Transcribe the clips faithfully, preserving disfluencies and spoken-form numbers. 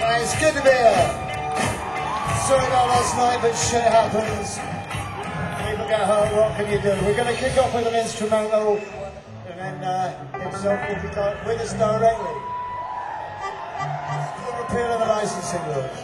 It's good to be here. Sorry about last night, but shit happens. People get hurt, what can you do? We're going to kick off with an instrumental, and then uh, himself will be with us directly. For repeal of the licensing rules.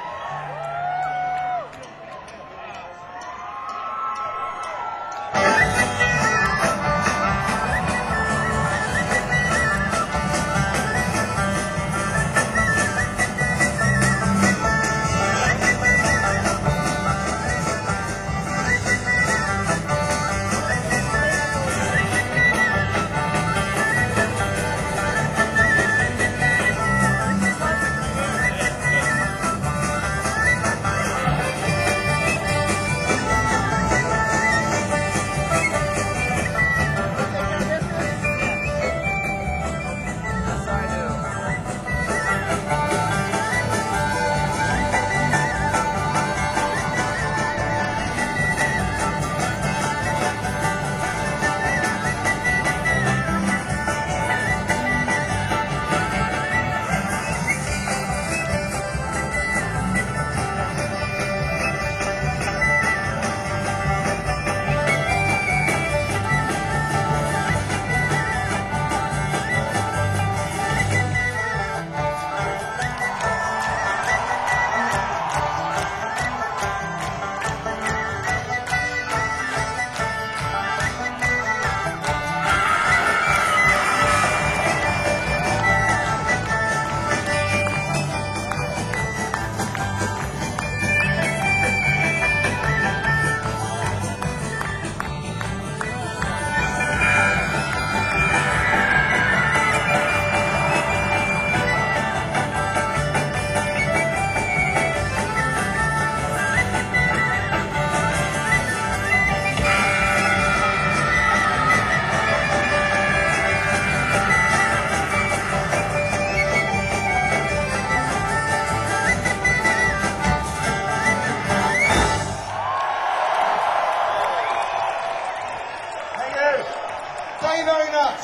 Thank you very much.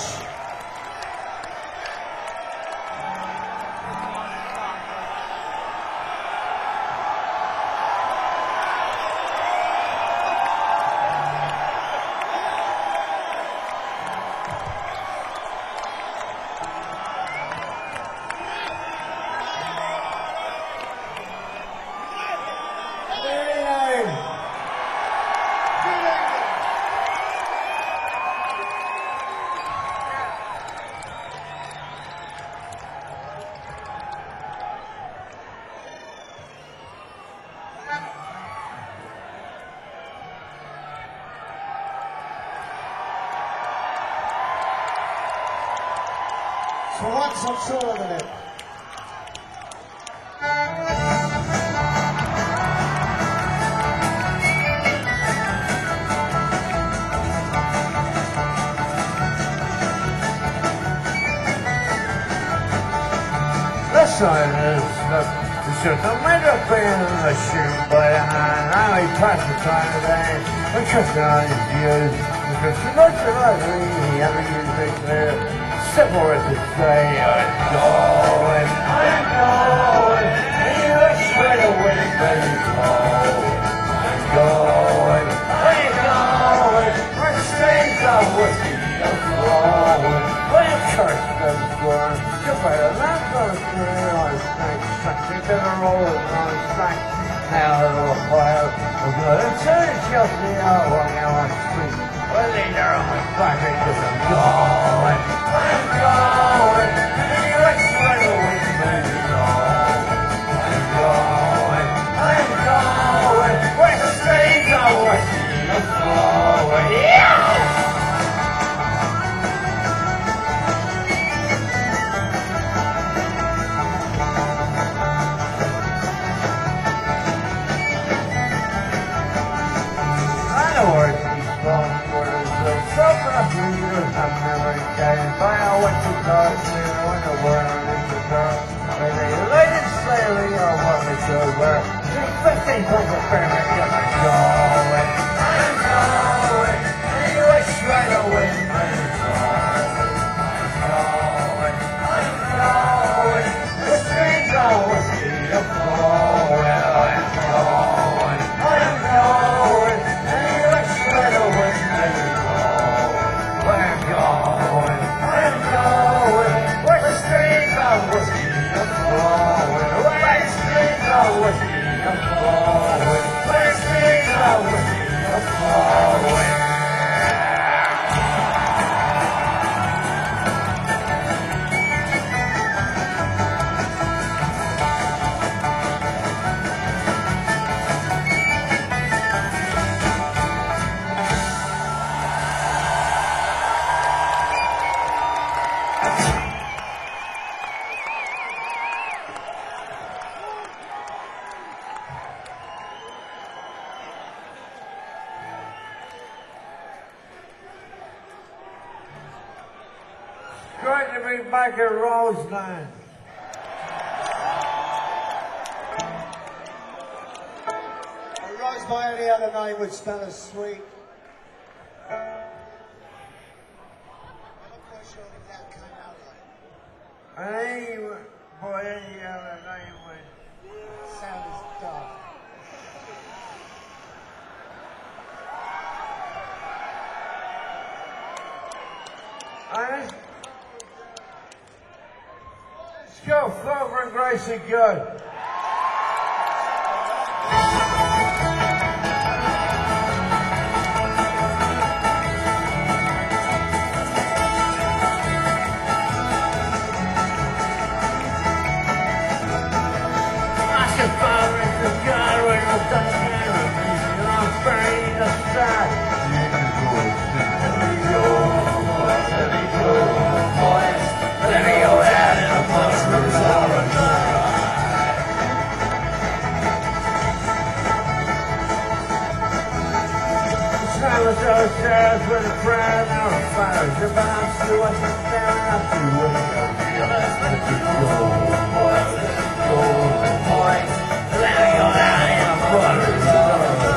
For once, I'm taller than it. This one is the, it's just a middle band in the shoot, but uh, I only pass the time today. I'm trusting on his views, because too much of us really ever use it there. Simple as to say, I'm going, I'm going, and you look straight away, baby, oh, I'm going, I'm going, for stains of whiskey, I'm flowing, I'm cursed, I'm going, just by the last of the three on his neck, sucked into the rolling on his neck, now a little fire, I'm good, and soon as you'll see how walking on the street, well, they there on my back, because I'm going, I'm going, and you look straight away, baby, oh, I'm going, I'm going, where the stains are whiskey, I'm flowing, yeah! I'm never getting by on what you call it, you know, in the world is the girl. When they light it slowly, or what we should wear. fifteen points of fairness, yes, I'm going. I'm going. And you look straight away, I'm going. I'm going. I'm going. The streets are whiskey. flowing, we're going, where streams of whiskey are flowing, where streams of whiskey are flowing, where streams of whiskey are flowing. Great to be back at Roseland. Rose, my only other name would spell as sweet. I'm not quite sure if that came out right. And any, boy, any other name would. Sound is dark. Honest? Let's go, Clover and Gracie Good. Oscar Father is the God when you're done carrying me, and I'm afraid to start. Let me go, boys, let me go, boys, let me go out in the mushrooms all the Silence ourselves with a crowd and our fires. Your bounce to us and staring up to us. Let's let you go, boys, let you go, boys, let me go out in the mushrooms all the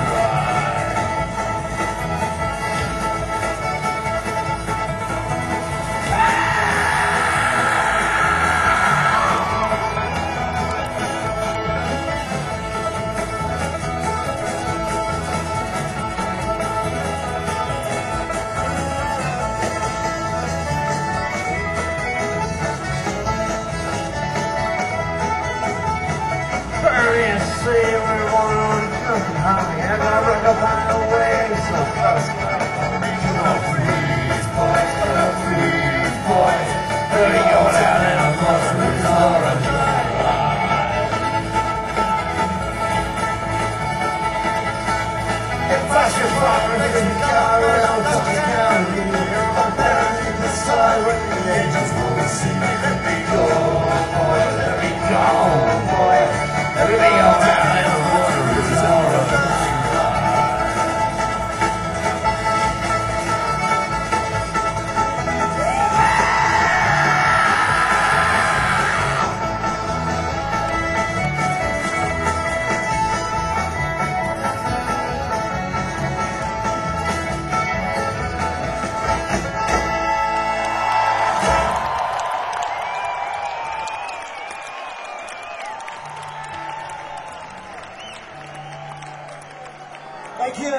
see everyone on jumping high, and I look up on the way, so close. Freeze, boys, freeze, boys, let me go down in a mushrooms or a dry If I should fall in the car, I'll touch down here, I'm down in the side when the angels will see me. Let me go, boys, let me go, boys. Everything else out in the water is all of it. Thank you.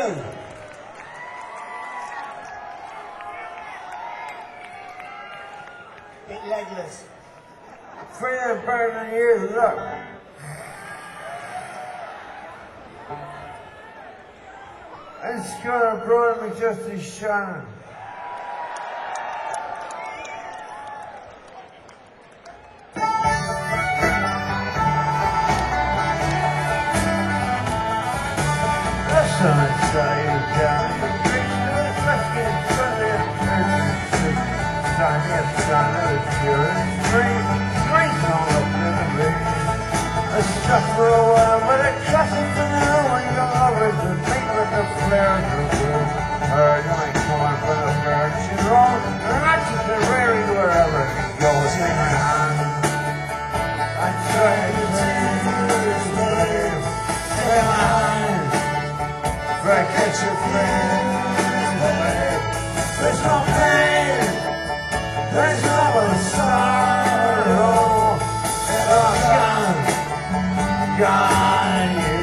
Big legless. Freedom burning years look. It's gonna blow me just as shine. Sunshine down in the street, let's get sunny and dirty. Sunny and sunny, it's pure and free. Streets all up in the rain. Let's stop for a while, but it cuts it to know when you're always the thing with the flares of blue. Heard you ain't coming for the birds, you roll. The matches are rare wherever it goes in your hand. I try to take this way, stay my hand. I catch your flame away. There's no pain, there's no sorrow. Oh, gone, gone in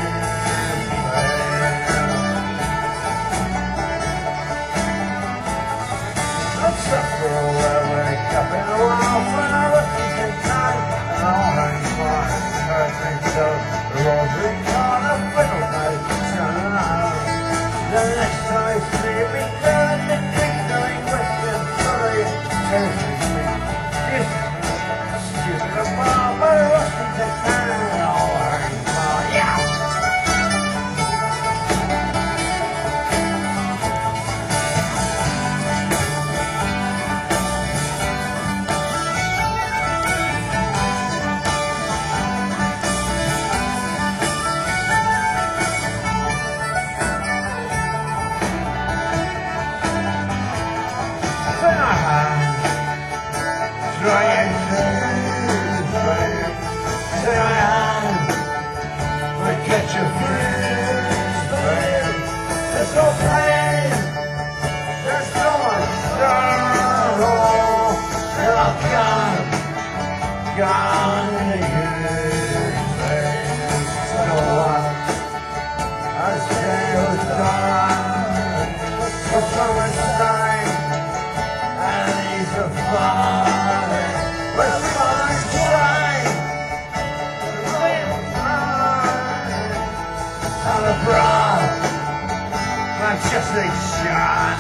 vain. suffer away, wake up in a while when I look at time, and all hangs fine, everything goes, the rosary on a fiddle night, shining out. The next time I see it, be good, the drink going with you, sorry, chasing me. This stupid about my rusty to time, and all hangs fine, yeah! Just a shot.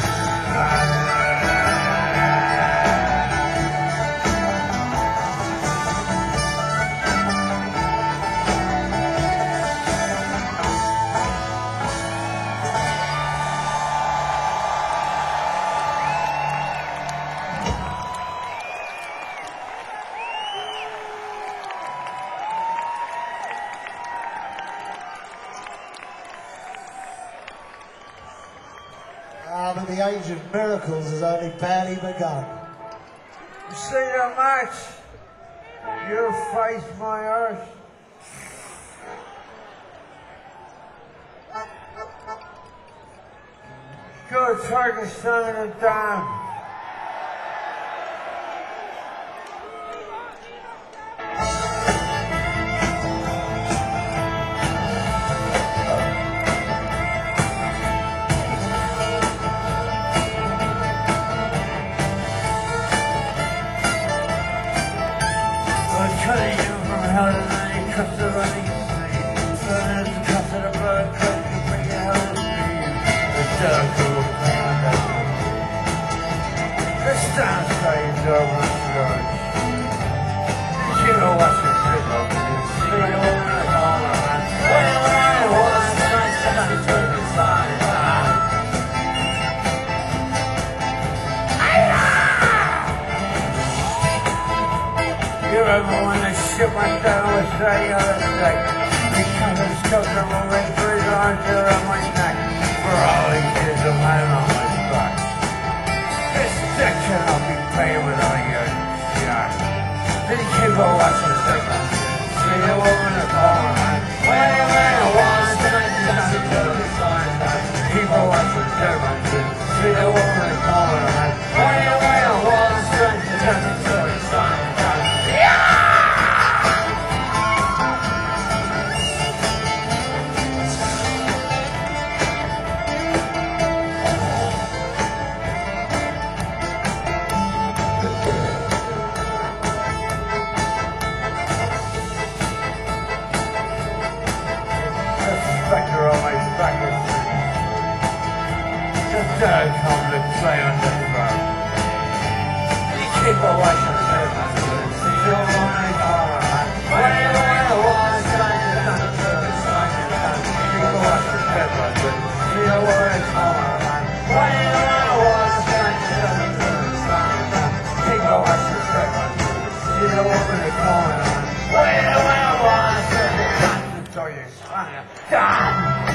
Ah, but the age of miracles has only barely begun. You see that much? You face my earth. Go Turkish son and dime. Cutting you from hell to night, cut the running street. Burn the cup of the blood, cut you bring your hell to me. The dark will pain on that one. The stars fades over the church. You know what's the trick of it? See you over the corner, man. When I was nice, I took the side. You remember when the ship went down with the other day? Because his children were waiting for his arms around my neck. For all these years of lying on my back. This dick cannot be paid with all your shit. Then he came to watch the second. See the woman in the corner, man. When you went to one, tonight you got to do the sign. People watch the second. See the woman in the corner, man. When you went to one, tonight you got to do the sign. Spectre on my faculty. Just dare come to play on the ground. You keep a watching the see you on my corner, man. When you want to watch, I just have to do the sign. Keep a watching the see you on my corner, man. When you want to watch, I just have to do the sign. Keep a watching the see you on my corner, man. When you want to watch, I just have to do the sign. Down!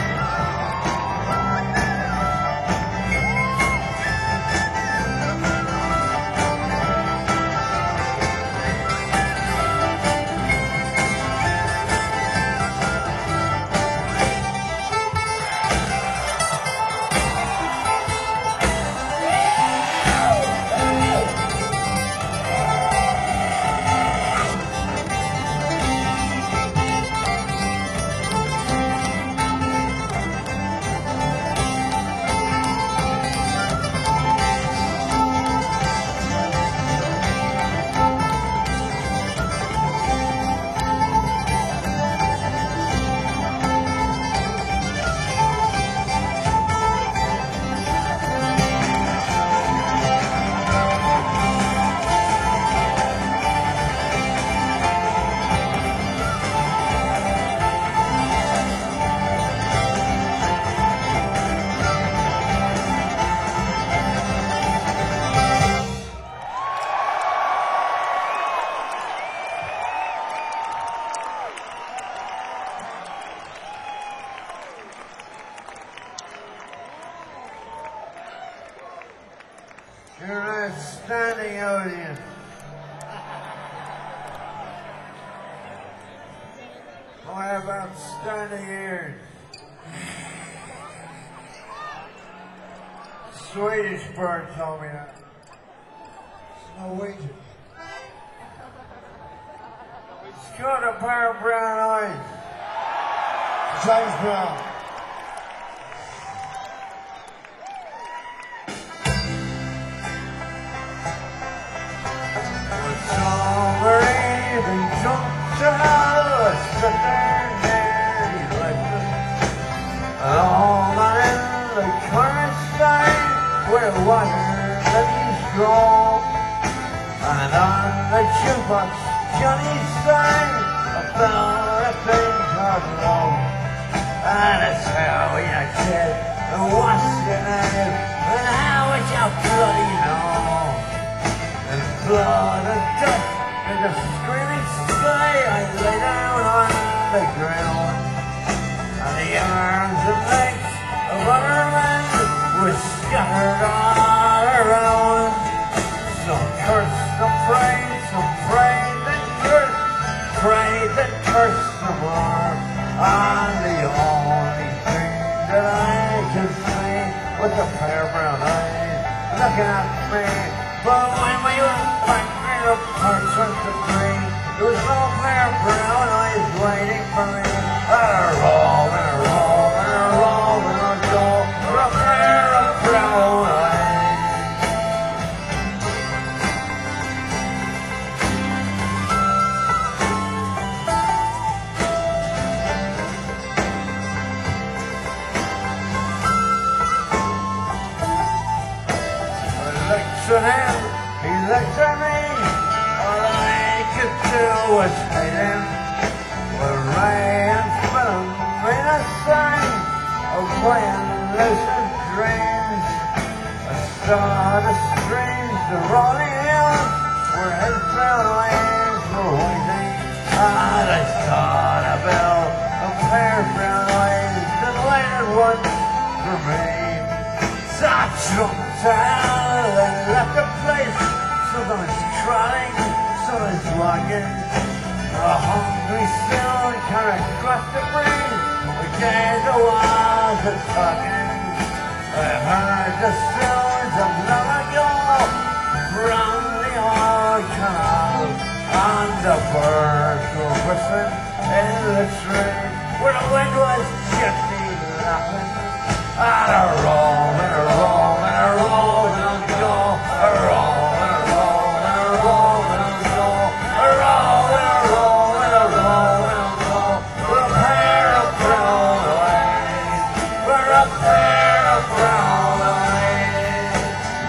Nickelodeon. I have outstanding ears. Swedish bird told me that. Norwegian. It's got a pair of brown eyes. James Brown. Somebody they jumped to hell, I stuck their hands like this. All in the current side, where water that is strong. And on the jukebox, Johnny sang about a thing called love. And it's how you kid, and what's your name, and how would you bloody know? And blood and dust and the screaming sky, I lay down on the ground. And the arms and legs of other men were scattered all around. Some cursed, some prayed, some prayed and cursed, prayed and cursed some more. And the only thing that I could see was a pair of brown eyes looking at me. But when we went back in the parts of the tree, there was no pair of brown eyes waiting for me. And a roll, and a roll, and a roll, and a roll, for a pair of brown eyes. I looked at him, he looked at me. All I could do was hate him. With rain and film made a sign of playing lucid dreams. I saw the streams, the rolling hills, where his brown eyes were waiting. And I saw the bell, a pair of brown eyes that waited once for me. So I jumped out and left the place. Someone's crying, someone's walking. A hungry sound kind of crossed the brain. We gave the walls a talking. I heard the sounds of long ago from the old canal. And the birds were whistling in the tree where the wind was gently laughing. And a roll, and a roll, and a roll, and a go, a roll, and a roll, and a roll, and a go, a roll, and a roll, and a roll, and a go, for a pair of brown eyes, for a pair of brown eyes.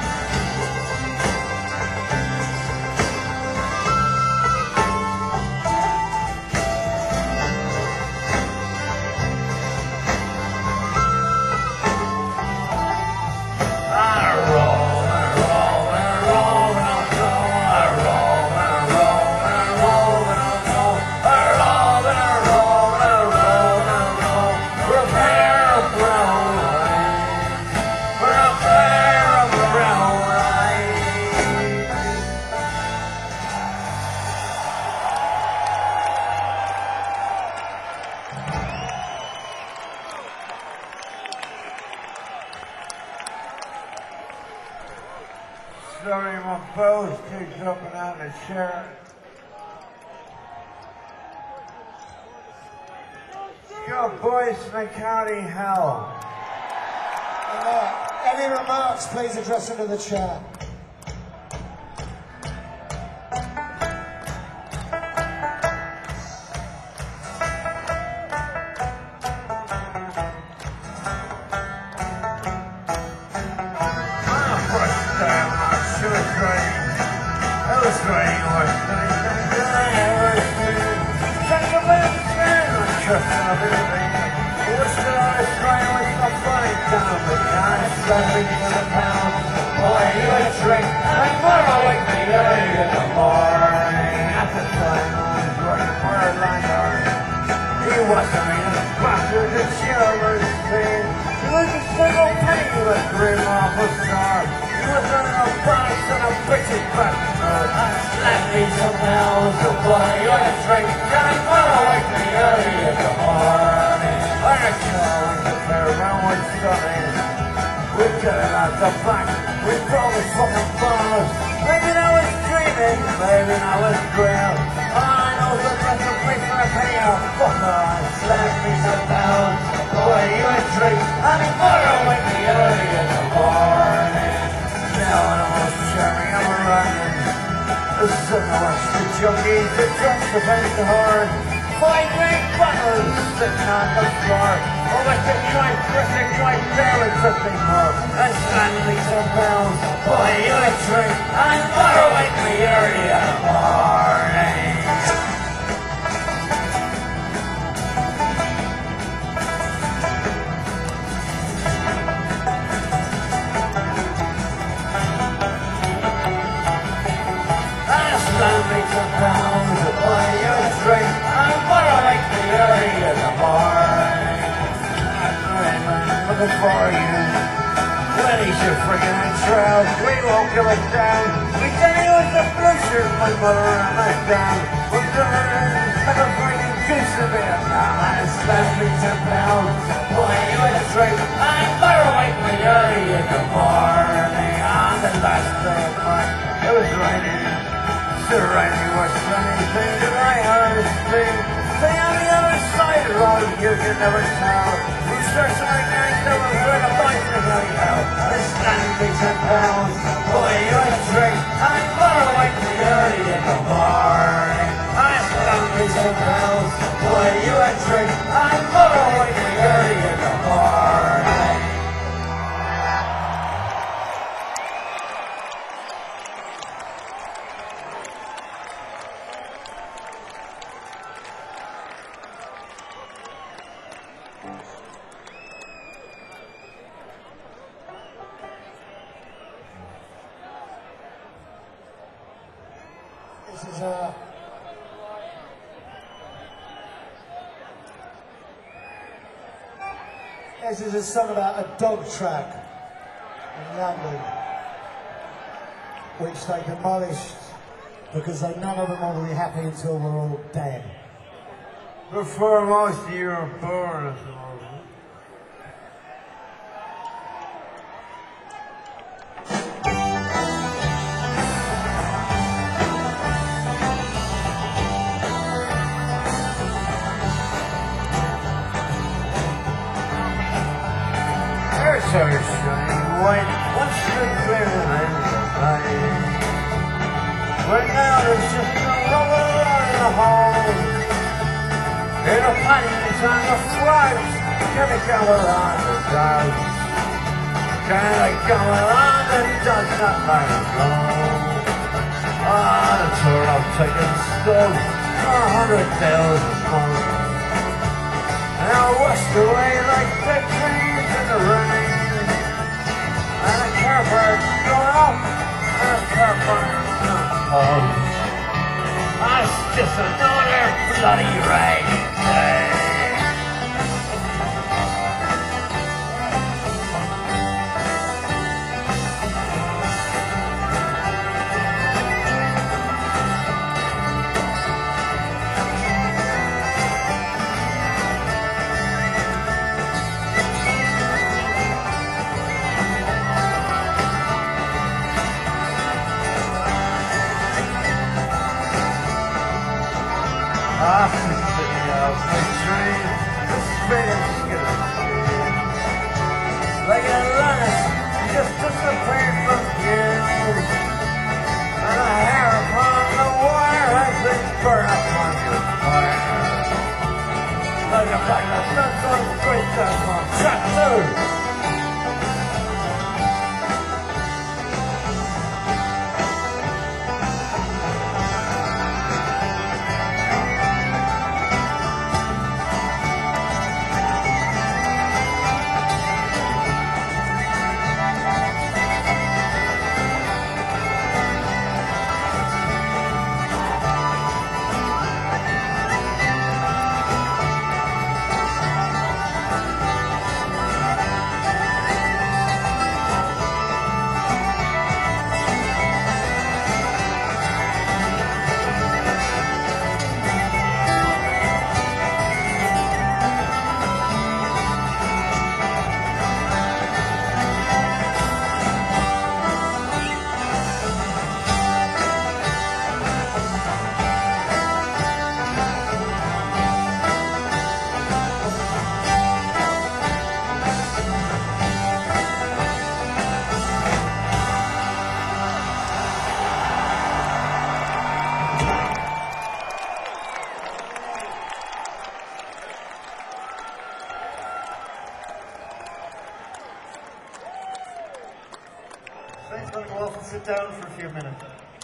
Sorry, my bows keeps up and out the chair. Your voice in the county hell. And, uh, any remarks, please address them to the chair. was on a bus and a bitch's butt. I slapped me some bells to buy you a drink. And I went away from the early in the morning. I had a car with the caravan was sunny. We got it out the back. We drove the fucking bars. Maybe I was dreaming, maybe I was real. I know the rest of me for a penny a fucker. I slapped me some bells to buy you a drink. And I went away from the early in the morning. Now I was cherry, I'm running. The sun was the junkies, the drums, the bass, the horn. Five big bottles sitting on the floor. Oh, I could try cricket, try there and something more. And suddenly some bells, boy, you a drink. And butter wake me early in the morning. Make some pounds to buy you a drink. I'm gonna make the early in the morning. I'm looking for you. When he's your friggin' trail, we won't give it down. We can use the blue shirt, my mother and my dad. We're gonna like a friggin' goose to be a now. I spent me ten pounds to buy you a drink. I'm gonna make the early in the morning. On the last day of March, it was raining. The rain was anything that I heard sing. Say on the other side of the road, you can never tell. Who starts to make night devils where the boys are going out. This ninety me ten pounds, boy, you a drink. I'm gonna wait till early in the morning. I'm gonna me ten pounds, boy, you a drink. I'm gonna wait till early in the morning. This is a this is a song about a dog track in London, which they demolished because they none of them will be happy until we're all dead. Before most of you were born. So shining white, once the clear and the light. But now there's just no rubber in the hall. In a panties on the flags, can it go around the does? Can it go around the does not let it go? Ah, the tour of taking stuff for a hundred thousand months. Now washed away like big trees in the rain. And a car bird going up, and a car bird going up. That's just another bloody rainy day. Off the city of my dream, the Spanish gonna see. Like a lunch, just disappeared from you. And the hair upon the wire has been burned up on your fire. Like a bag of nuts on straight down on track two. down for a few minutes.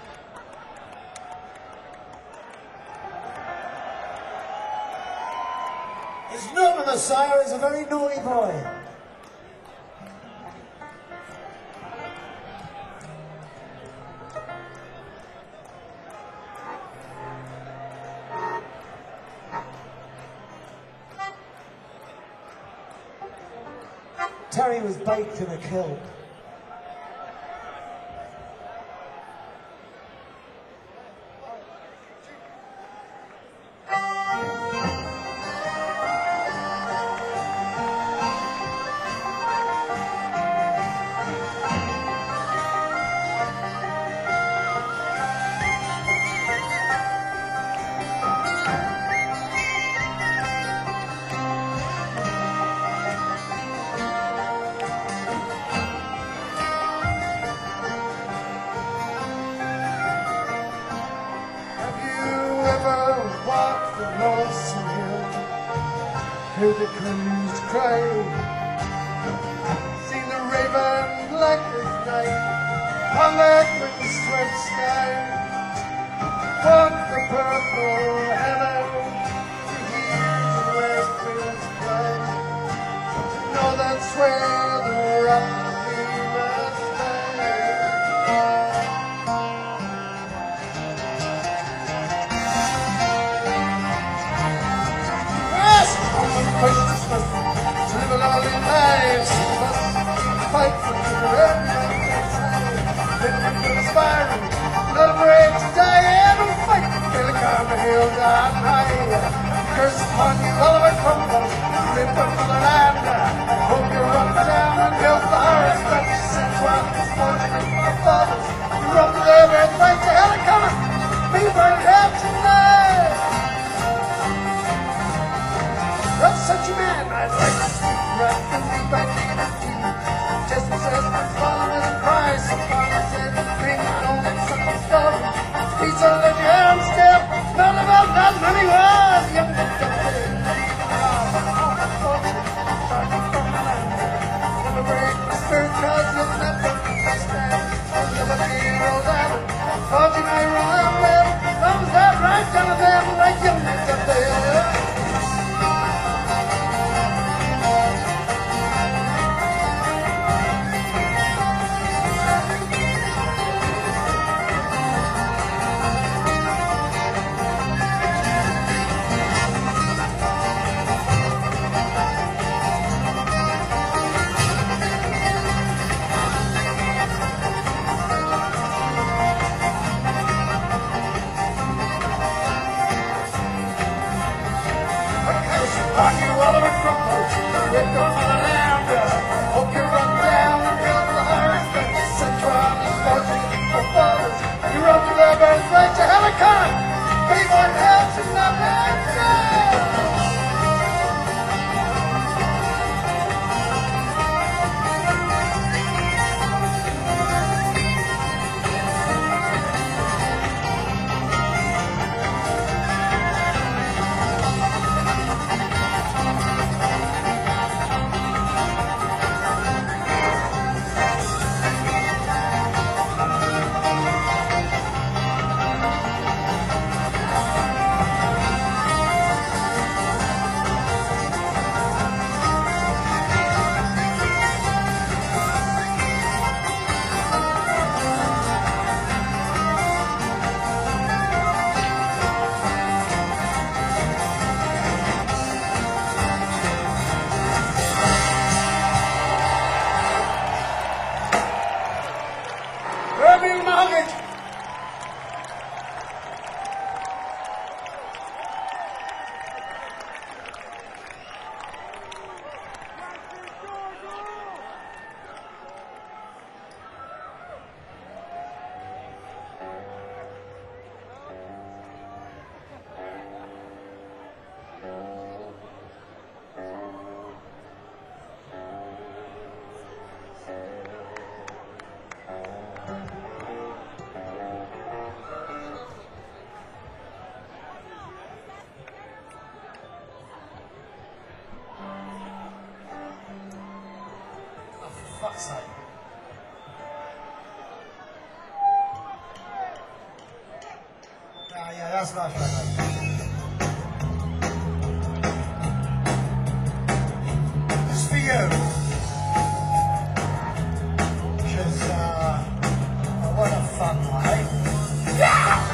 He's not the Messiah, he's a very naughty boy. Terry was baked in a kiln. Hear the crows cry, see the raven black as night on that wind-swept sky. Walk the purple heaven to hear the west winds fly, to know that's where the rock must to live a lonely life, must fight for the everyone outside. Living with a spiral, not afraid to die and will fight till the karma hill down high. Curse upon you, Oliver Cromwell, live for motherland. Hope you run down and build the horrors that you sent while it's fortunate for our fathers. You run to their birth, fight to hell and cover, me burn hell tonight. That's such a man, I'd like to speak right from me by name and team. Just as husbands fall with a price upon his head, bring it home and suck his dog. Peace on the jam still, none of us has money was young and jumpy. Oh, unfortunate, starting from the land. Never break the spirit, cause you'll never understand. I'll never be rolled out. Fortune I roll out well, thumbs that right down to them like young and jumpy. Fuck's sake. yeah, that's nice, right? It's for you. Because, uh, oh, what a fun night. Yeah!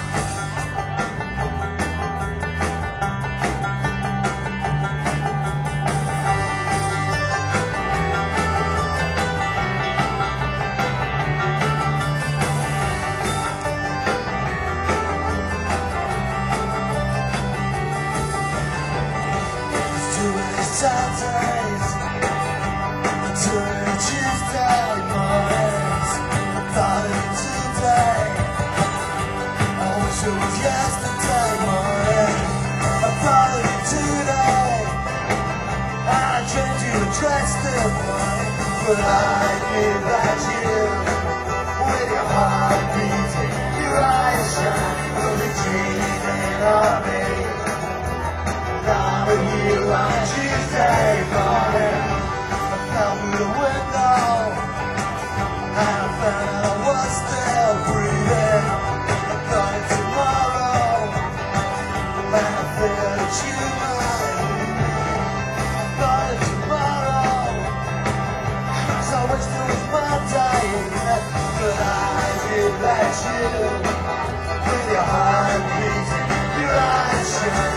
Saturdays, to Tuesday mornings, thought of today. I wish it was yesterday morning. I thought of you today. I dreamed you were dressed in white, but I knew that you, with your heart beating, your eyes shining, will be dreaming of me. Now with you on a Tuesday morning, I fell through the window, and I found out I was still breathing. I thought of tomorrow, and I feared that you might leave. I thought of tomorrow, 'cause I wished it was my day, but I did let you, with your heart beating, your eyes shining.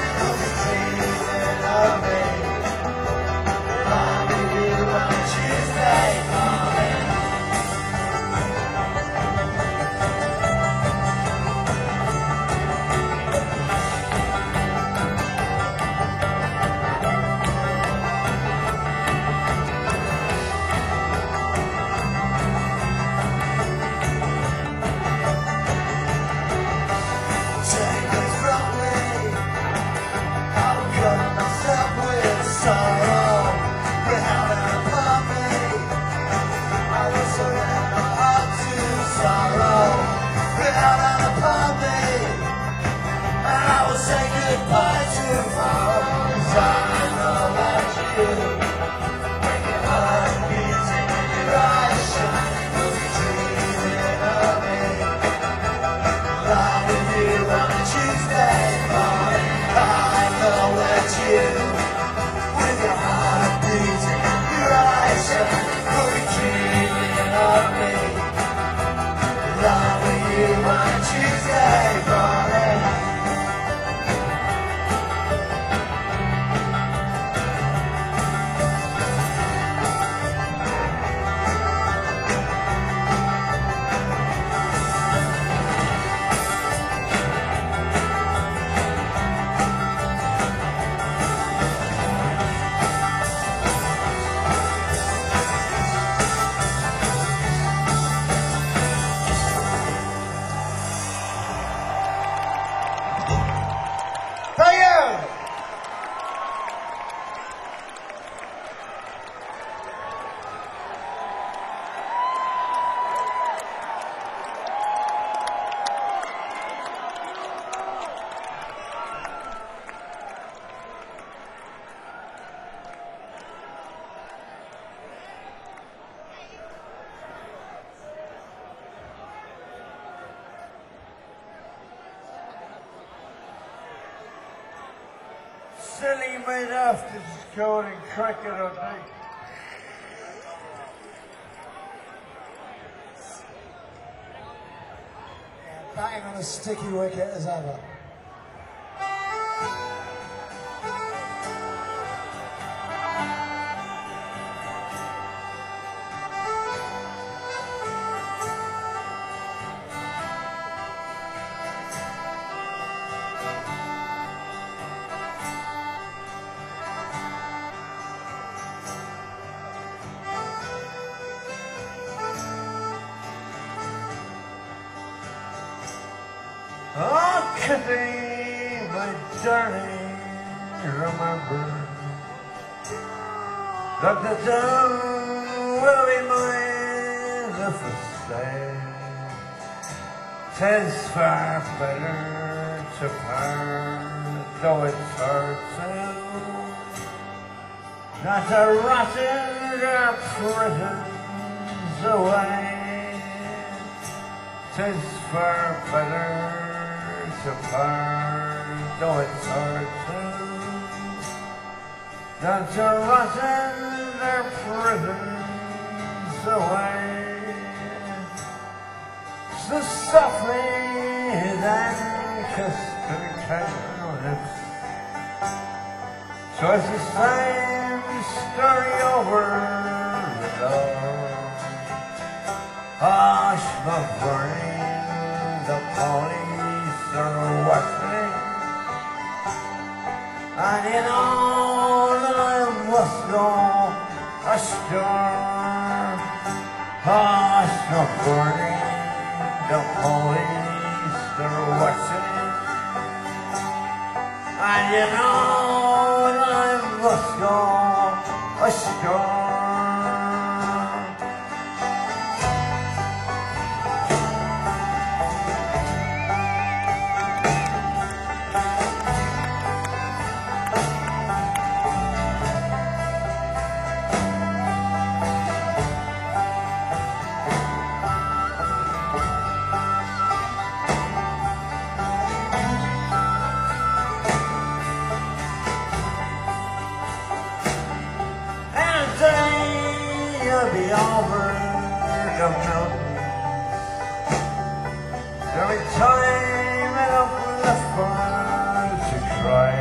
Silly made after scoring cricket or night. Yeah, batting on a sticky wicket as ever. Oh, Kitty, my darling, remember that the dawn will be mine if it's stay. 'Tis far better to part, though it hurts out, not to rotten our prisons away. 'Tis far better apart, though it's hard to. That's a rotten their prisons away. So softly then kissed her casual lips. So it's the same story over and over. Hush, the burning, the police are watching. And you know that I must go ashore. Hush, the burning, the police are watching. And you know that I must go ashore. You'll be over the mountains. Every time I open the fun to cry.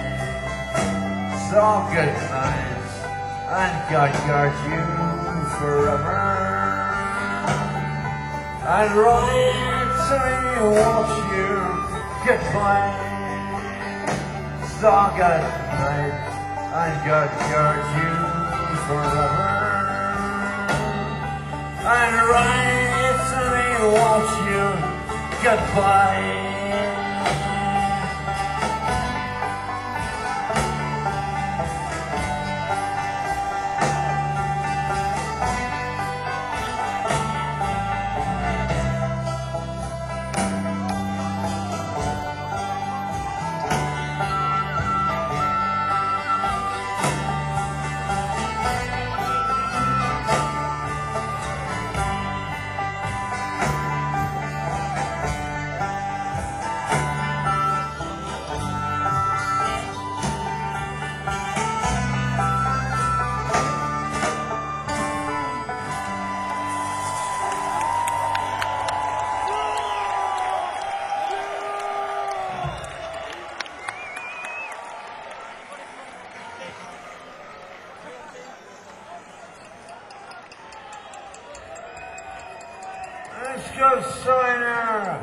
So good night, and God guard you forever. And right till you watch you goodbye. So good night, and God guard you forever. And right till they watch you goodbye. Let's go, Sawyer.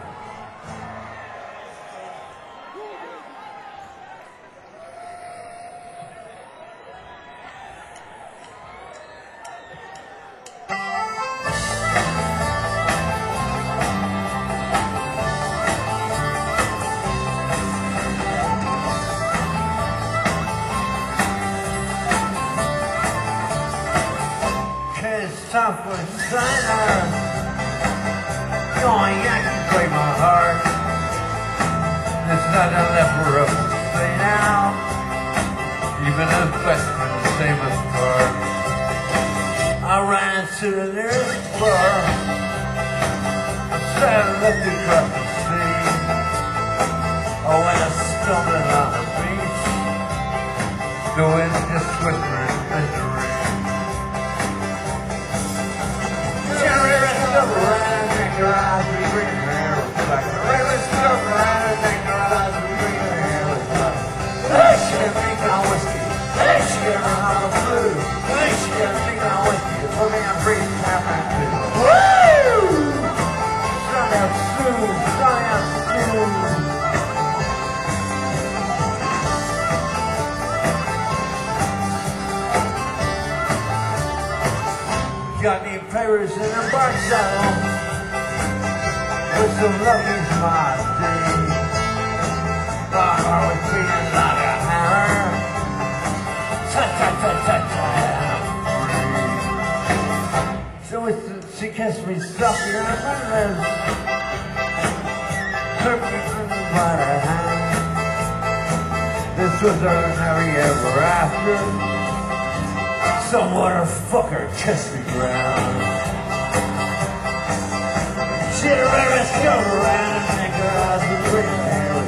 Kiss tough with Sawyer. Going, I can break my heart. There's nothing left for us to say now. Even as best friends say must part. I ran to the nearest bar. I sat and looked across the sea. Oh, when I stumbled on the beach, the wind just whispered misery. Jerry, let's go around. Your eyes be green, your hair was black. Hey, let's go around and make your eyes be green, your hair was black. Hey, she didn't think on whiskey. Hey, she didn't run on the flu. Hey, she didn't think on whiskey. Put me on breathing half and two. Woo! Sun out soon, sun out soon. Got me papers in a bar saddle. With some luggage, my day. My heart was beating like a hammer. Ta-ta-ta-ta-ta. So it's, she kissed me softly on my lips. Took me from the her hand. This was ordinary ever after. Some motherfucker kissed me ground. She'd rather go around and make her eyes with green hair.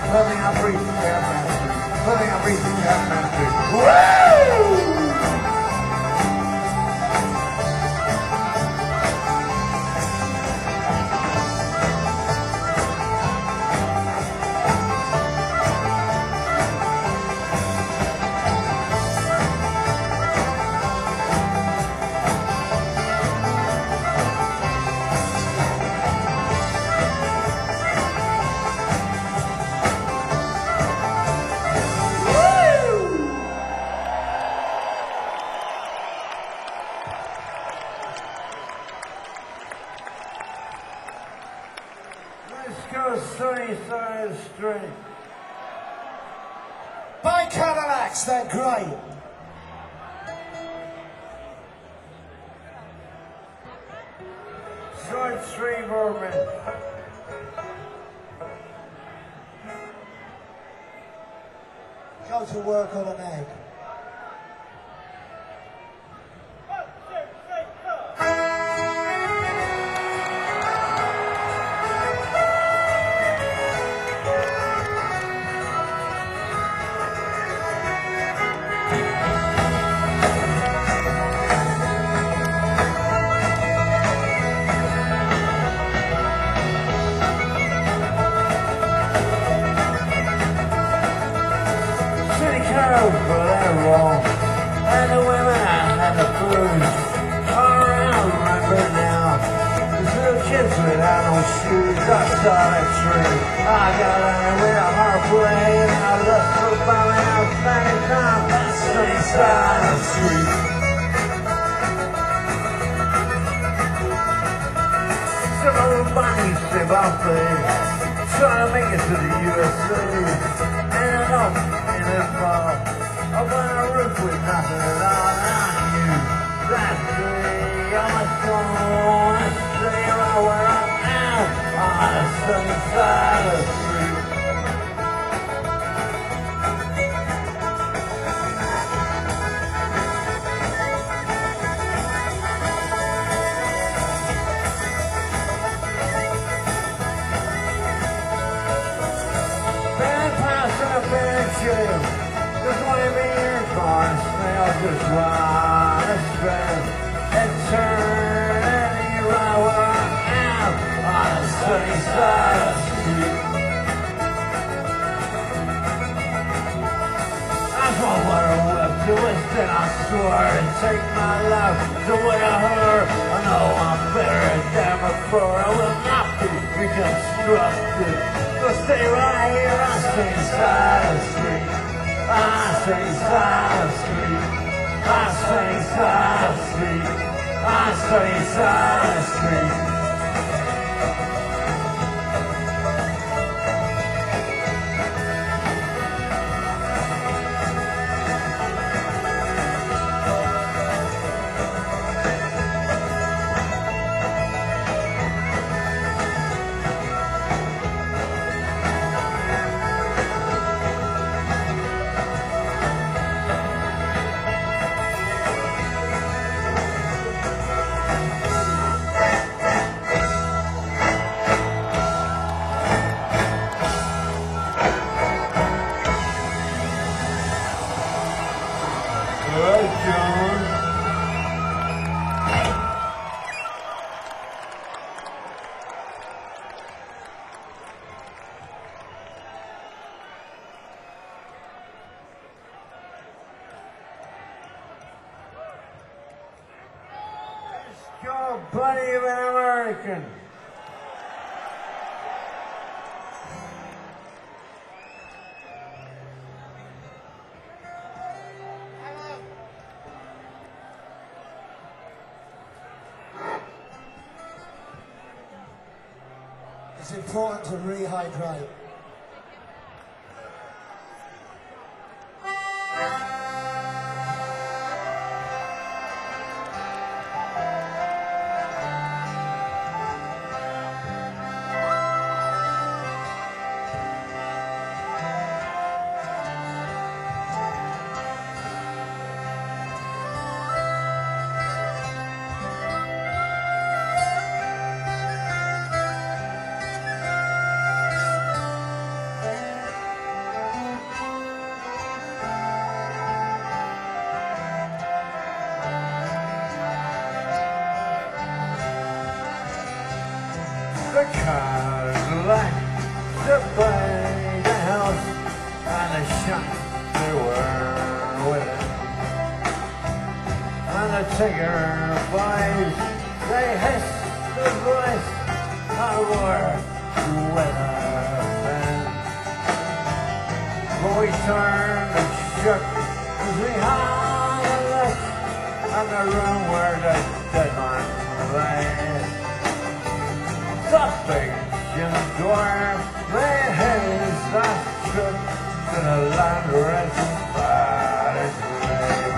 Living on breathing Kathmandu. Living on breathing Kathmandu. Woo! Let's go Sunnyside Street. By Cadillacs, they're great. Short Street Bourbon. Go to work on an egg. But they're wrong. And the women and the food all around right but now. These little kids without no shoes, I saw that tree. I got in with a heartbreak and I looked for by me outside the town. That's the side of the street. Some old bunnies say about things, trying to make it to the U S A. And I know in this fall. I'm on a roof with nothing at all, and I knew that day I was gonna stay right where I am on the sunny side of the street. Bad pass and a bad jail. Just want to be here for a snail, just run a strand and turn and you right where I am on the sunny side of the street. I thought what a whip to it, then I swear to take my life the way I heard. I know I'm better than before, I will not be reconstructed. So stay right here on the sunny side of the street. I say side street, I say side street, I say side street. Go, buddy of an American. It's important to rehydrate. the Cadillac, the play, the house, and the shop they were with it. And the Tigger boys, they hissed the voice, I were with it. But we turned and shook as we had a look at the room where the dead man lay. The big Jim Dwarf lay his last trip to the land rest by his grave.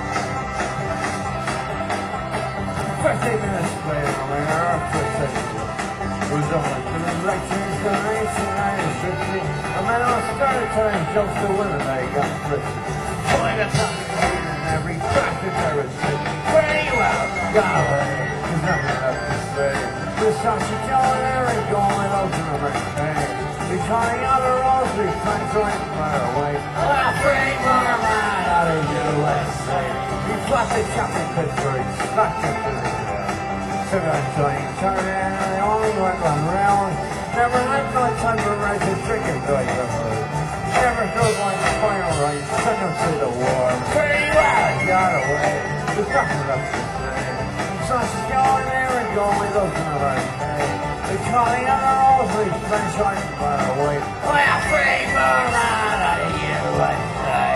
Fifteen minutes later, when our procession was on to the elections in nineteen ninety-six, a man on started telling jokes to women they got frisky. Boy, that's not and every bastard there was sick. Pretty well, got away, there's nothing left to say. The sausage all there and going out to the merchant. We're calling out the rolls, we find joint far away. Ah, free more man out of U S A. We fought the chocolate Pittsburgh, stuck it to the ground. Took a joint, turned in, and they only went one round. Never had no time to write the chicken joint before. Never drove like a final right, sent them to the war. Pretty well, got away. There's nothing left to say. Sausage all there and going out to the merchant. We're calling out the rolls, we find joint far away. Well, free more man out of U S A.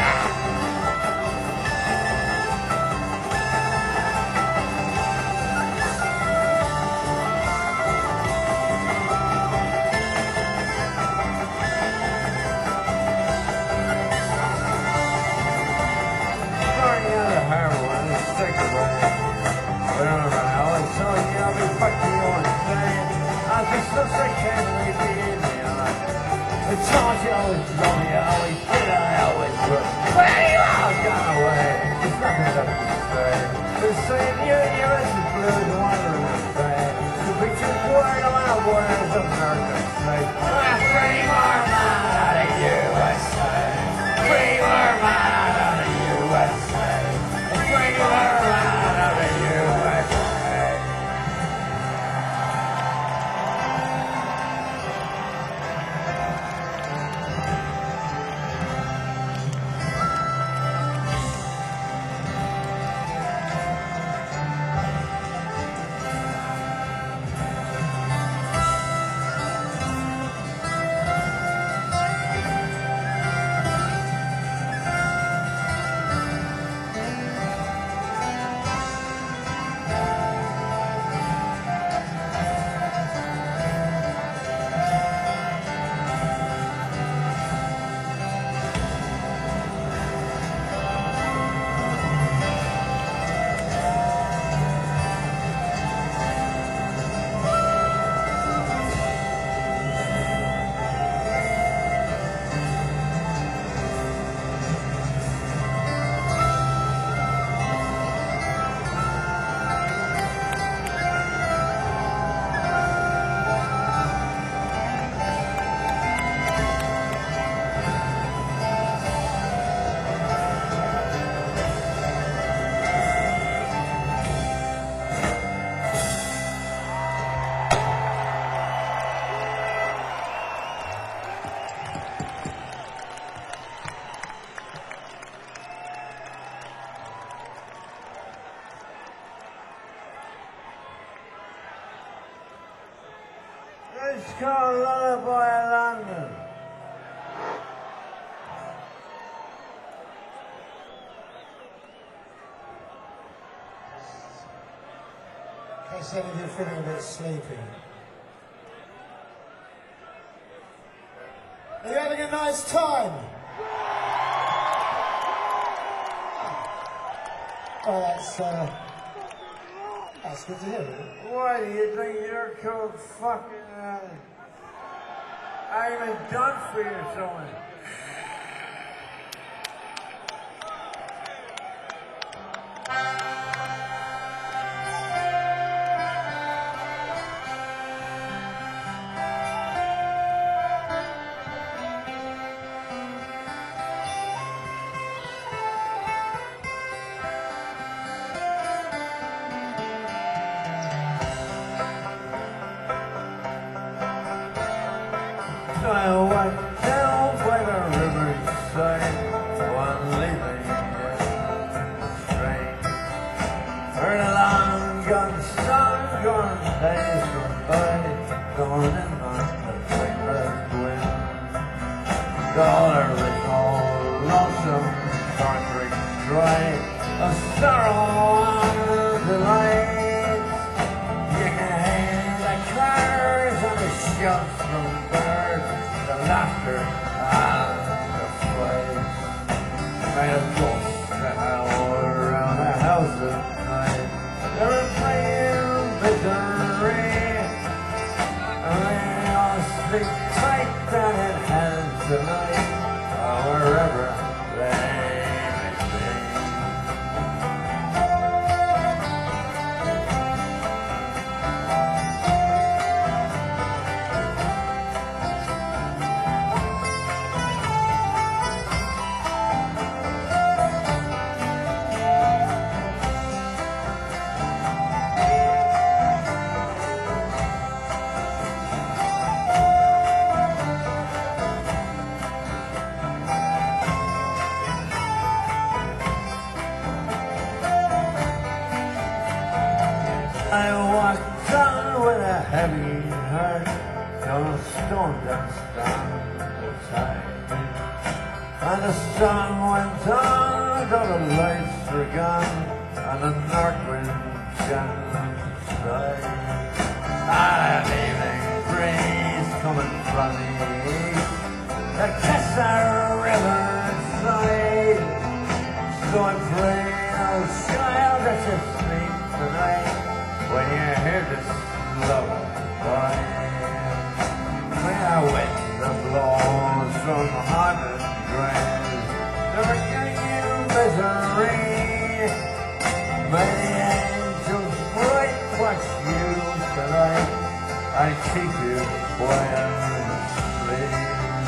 Charge you always love you, always did, I always would. Well, you all got away. There's nothing left to say. The same you, you is the blues, wandering in vain. To be too poor to want a boy as a American snake. Ah, free more man out of U S A. Free more man out of U S A. Free more man out of U S A. It's called Lullaby London. In case any of you are feeling a bit sleepy. Are you having a nice time? Oh, that's, uh, that's good to hear, really. Why do you think you're so fucking, uh, I even done for you something? yells from birds, the laughter and the flight. Made a ghost that howl around the house at night. They were playing misery, and they all sleep tight down in hand tonight, or wherever they may be. I walked down with a heavy heart, down a stone dance down the tide. And the sun went on, all the lights were gone, and the north wind began to sigh. And an evening breeze coming from the east, the Kessler River side. So I pray, oh child, that you sleep tonight, when you hear this lullaby. When I wet the blows from haunted graves, never giving you misery. May the angels bright watch you tonight and keep you quietly.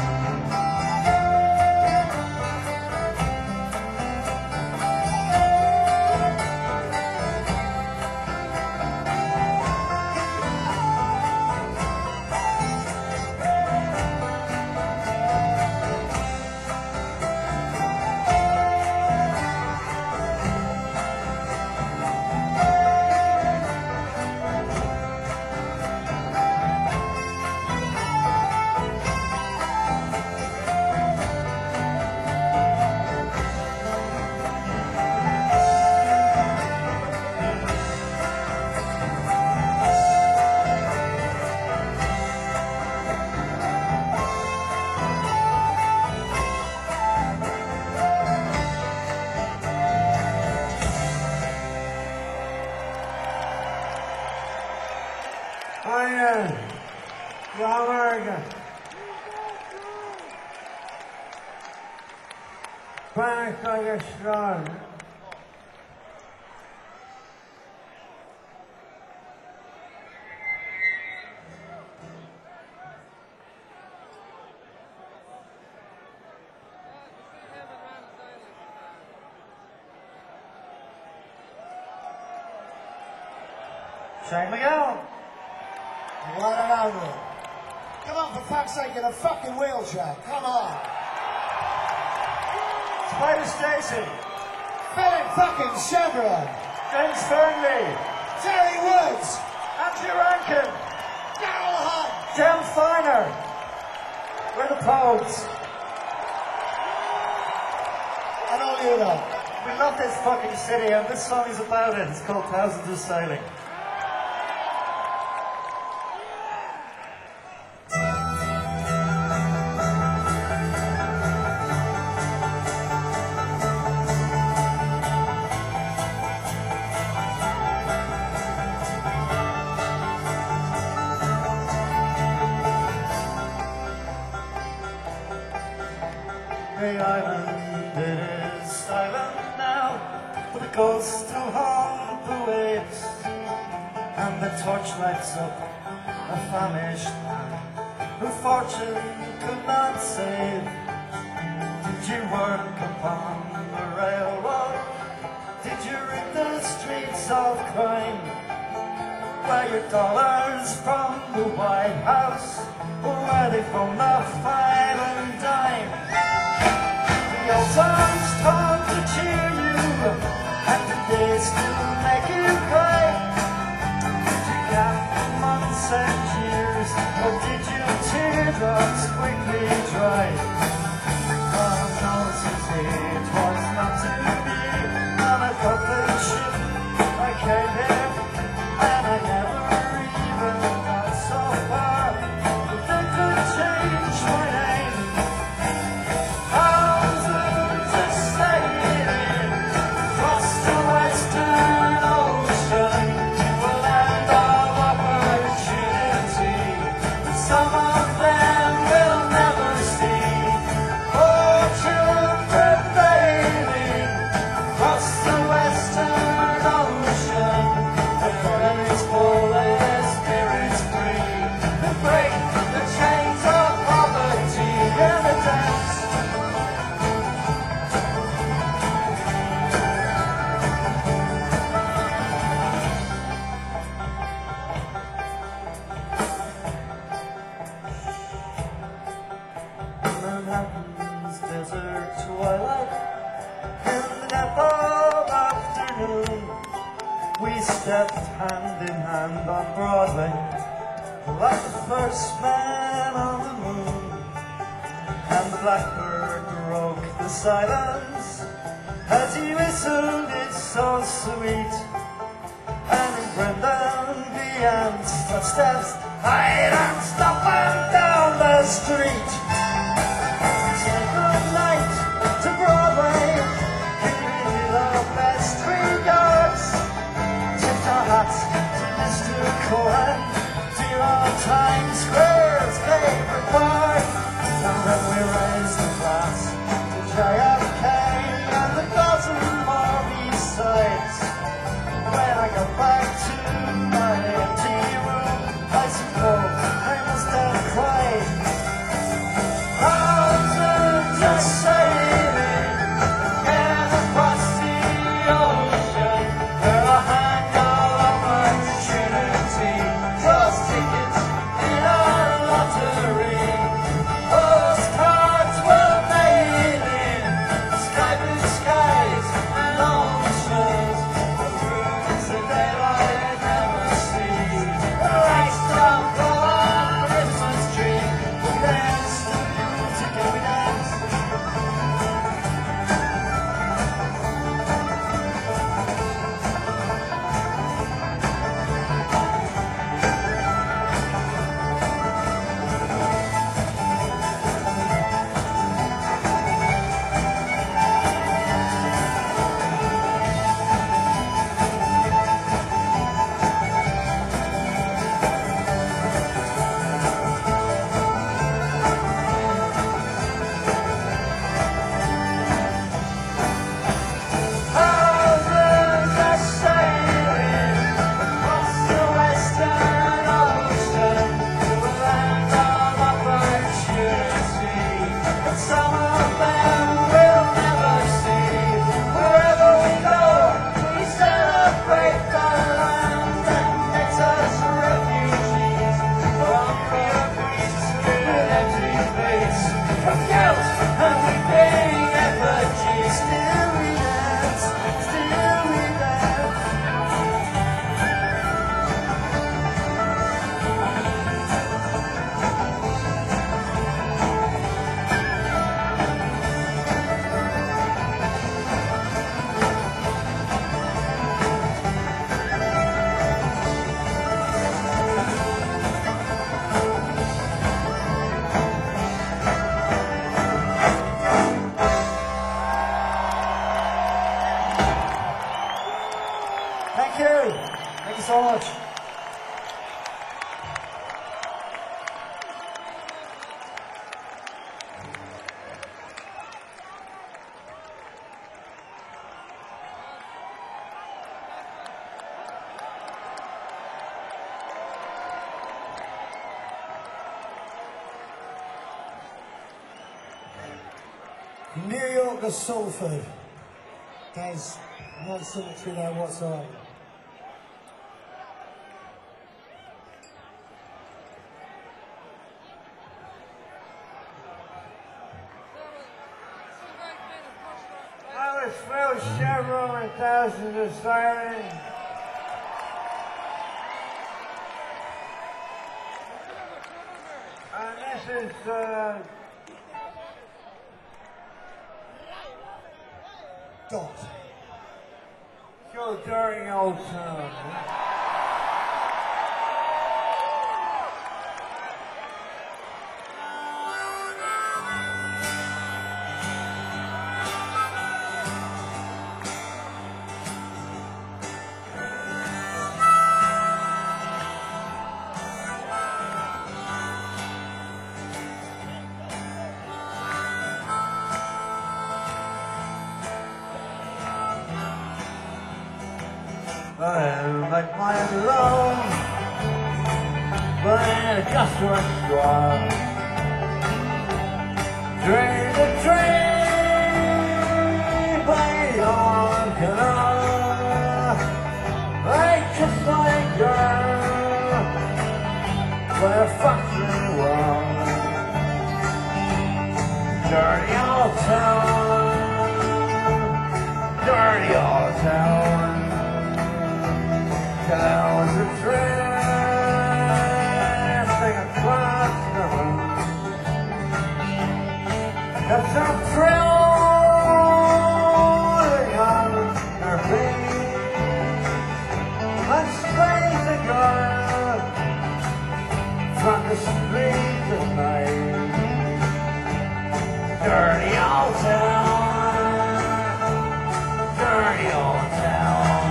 Iron, America. Panic like a strong. Shane McGowan. What an over. Come on, for fuck's sake, in a fucking wheelchair. Come on. Spider Stacy, Philip fucking Chevron. James Fernley, Terry Woods. Andrew Rankin, Daryl Hunt. Jem Finer. We're the Pogues. And all you know. We love this fucking city, and this song is about it. It's called Thousands of Sailing. The island, it is silent now, but the ghosts still haunt the waves, and the torch lights up a famished man who fortune could not save. Did you work upon the railroad? Did you rid the streets of crime? Were your dollars from the White House, or were they from the five and dime? The old songs taught to cheer you, and today still make you cry. Did you count the months and years, or did your teardrops quickly dry? God knows his age was not to be. On a coupling ship I came here, and I never even got so far. The Broadway, like the first man on the moon. And the blackbird broke the silence as he whistled, it's so sweet. And in Brendan Vian's footsteps, I am stopping down the street. Say good night to Broadway, give me the best regards. Tip our hats to Mister Cohen, dear old Times Square's favorite part. And then we raise the glass to J F K and a dozen more besides. When I go back to my empty room, I suppose I must have cried. Thousands are sailing again across the ocean. They're a handful of opportunity, those tickets in our lottery. Postcards were made in sky blue skies and oceans. The daylight never see. The lights don't go on Christmas tree. We dance to music and we dance. Thousands are sailing across the western ocean to a land of opportunity, but some of them will never see. Wherever we go, we celebrate the land that makes us refugees from fear, greed, with empty face, from guilt and weeping effigies. Still we dance, still we dance. Thank you. Thank you so much. New York or Salford? There's no symmetry there whatsoever. I was filled several and thousands of sirens. And this is uh, God. so during old time. I'm like my alone, but in a just one drop. Drain the train, play on canal. I kiss my girl, but a fucking wrong. Dirty old town, dirty old town. Down the trail. the streets at night. Dirty old town, dirty old town.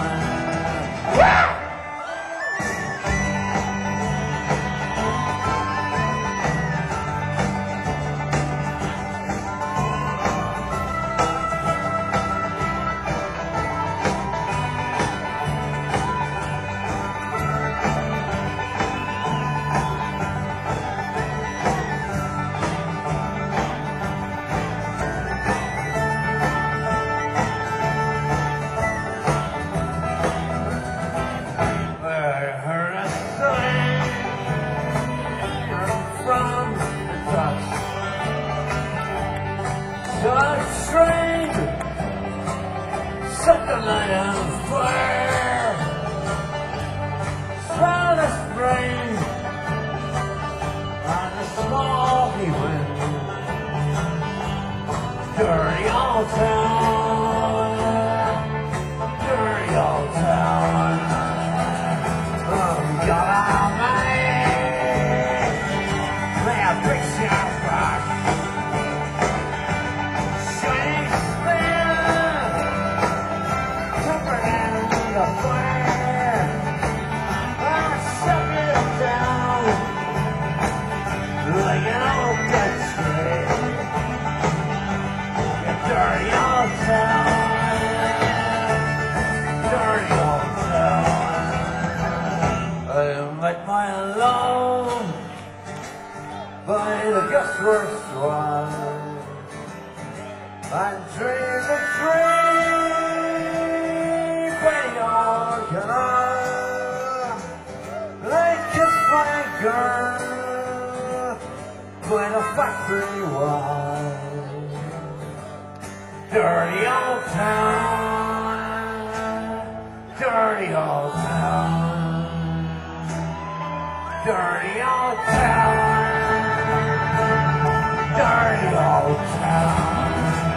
Set the night on fire. Smell the spring on the smoky wind. Dirty old town, dirty old town. Oh, God Almighty, may I fix your rock. By the gustworks one, I dream a dream by the organ. I kiss my girl by the factory wall. Dirty old town, dirty old town, dirty old town. Dirty old town.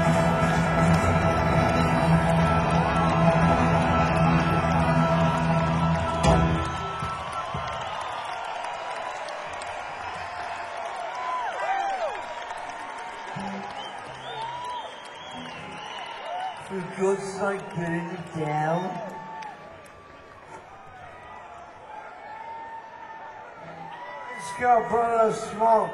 For God's sake, put it down. Let's go, brother, smoke.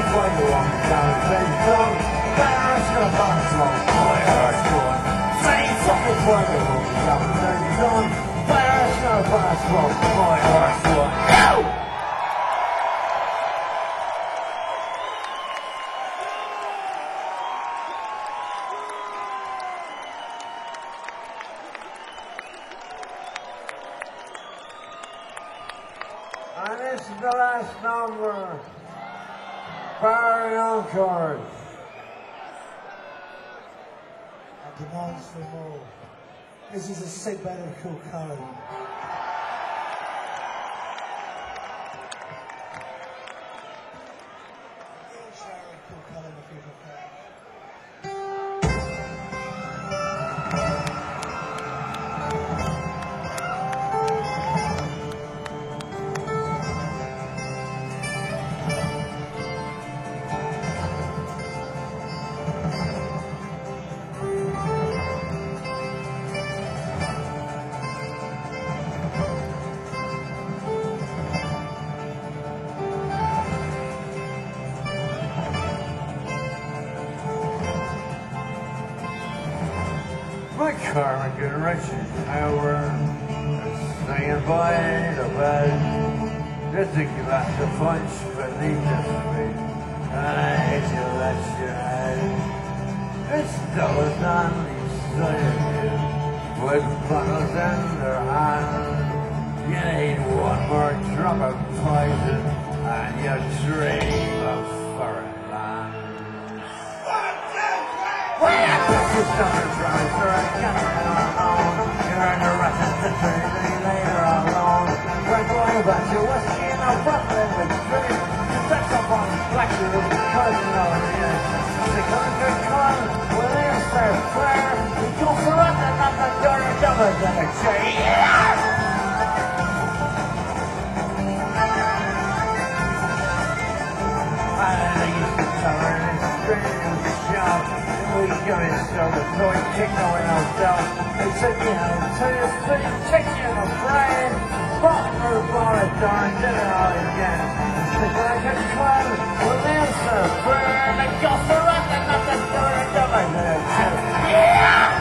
boy who won't down the same song. Bear's gonna bounce along, boy, hurts one. Same fucking boy who won't down the same song. Bear's gonna bounce along, boy, hurts one. Go! And this is the last number. Barry Encores. And demands for more. This is a sick better cool Karen. Cool Karen if you prefer. My karma get riches hour, staying by the bed. Just a glass of punch beneath the feet, and I hate you let your head. It's dollars on each side of you, with bottles in their hands. You need one more drop of poison, and you dream of foreign lands. Well, this is Doctor Brown, sir, I can't get alone. You're in the rest of the journey later alone. We're going back to whiskey and a Brooklyn with dreams. You touch up on the black you with the cousin over the edge. The country club, well, there's their prayer. You go for it and not the door of doubles in a chair. Yeah! I used to tell her in a strange shop. We give it so the toy kick no one else down. They said you had a tennis but you kicked you in the brain. Bought her ball it darn did it all again. Stick like a clown, well answer burn and go for it and not the door of double in a chair. Yeah!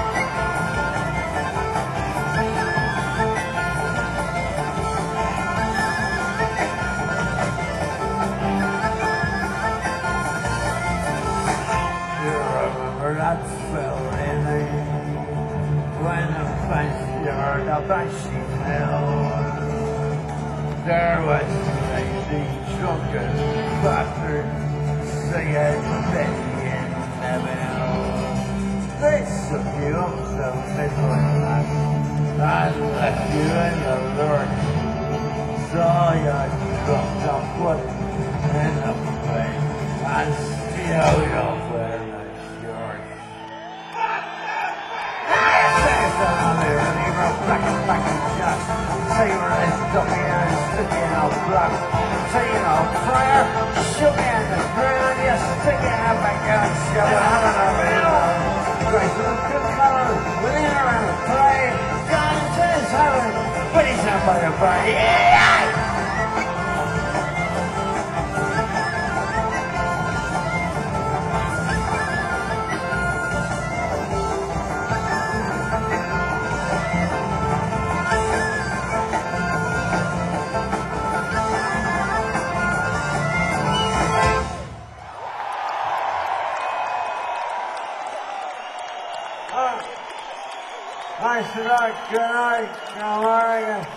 That fell really when the fence yard up I she fell. There was a lady drunken bastard singing Betty in the middle. They took you up the middle and left you in the lurch. Saw you dropped a foot in the place and still you're wearing a shirt. Black and black and just say where this dummy and sticking out blood. Saying a prayer, shoot me in the ground, you're sticking up my gun, shove it out of the middle. Grace with a good color, within her and play. God says heaven, but he's not by the body. Yeah! Nice luck, good night, good morning.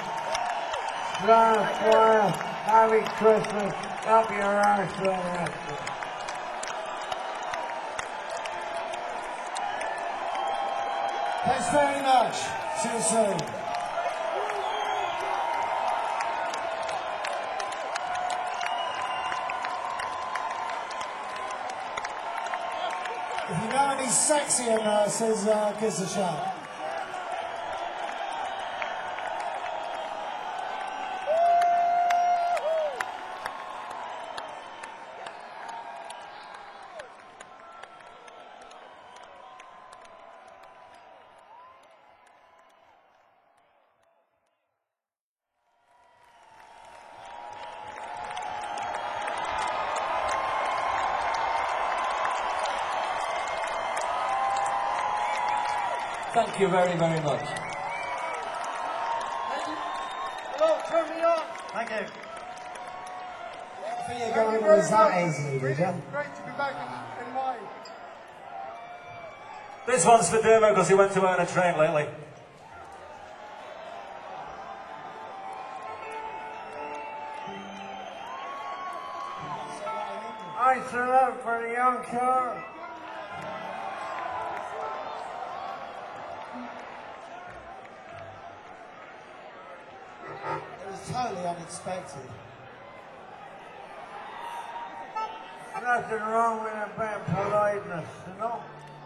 Strong happy Christmas, up your arms for the rest of it. Thanks very much. See you soon. If you know any sexier nurses, uh, give us a shout. Thank you very, very much. Hello, turn me on. Thank you. I think you're going was that easy, did you? Great to be back in, in Wye. This one's for Dermot because he went to earn a train lately. I stood up for the young car. It was totally unexpected. Nothing wrong with a bit of politeness, you know?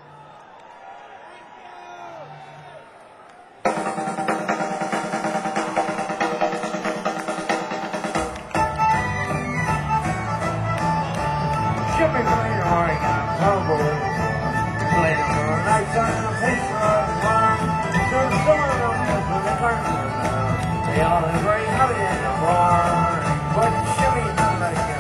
Should be playing a Oregon, probably. Playing for a night time in a place for a farm. There's some of them that's with the garden now. They all live very happy in the bar. But Jimmy not like it.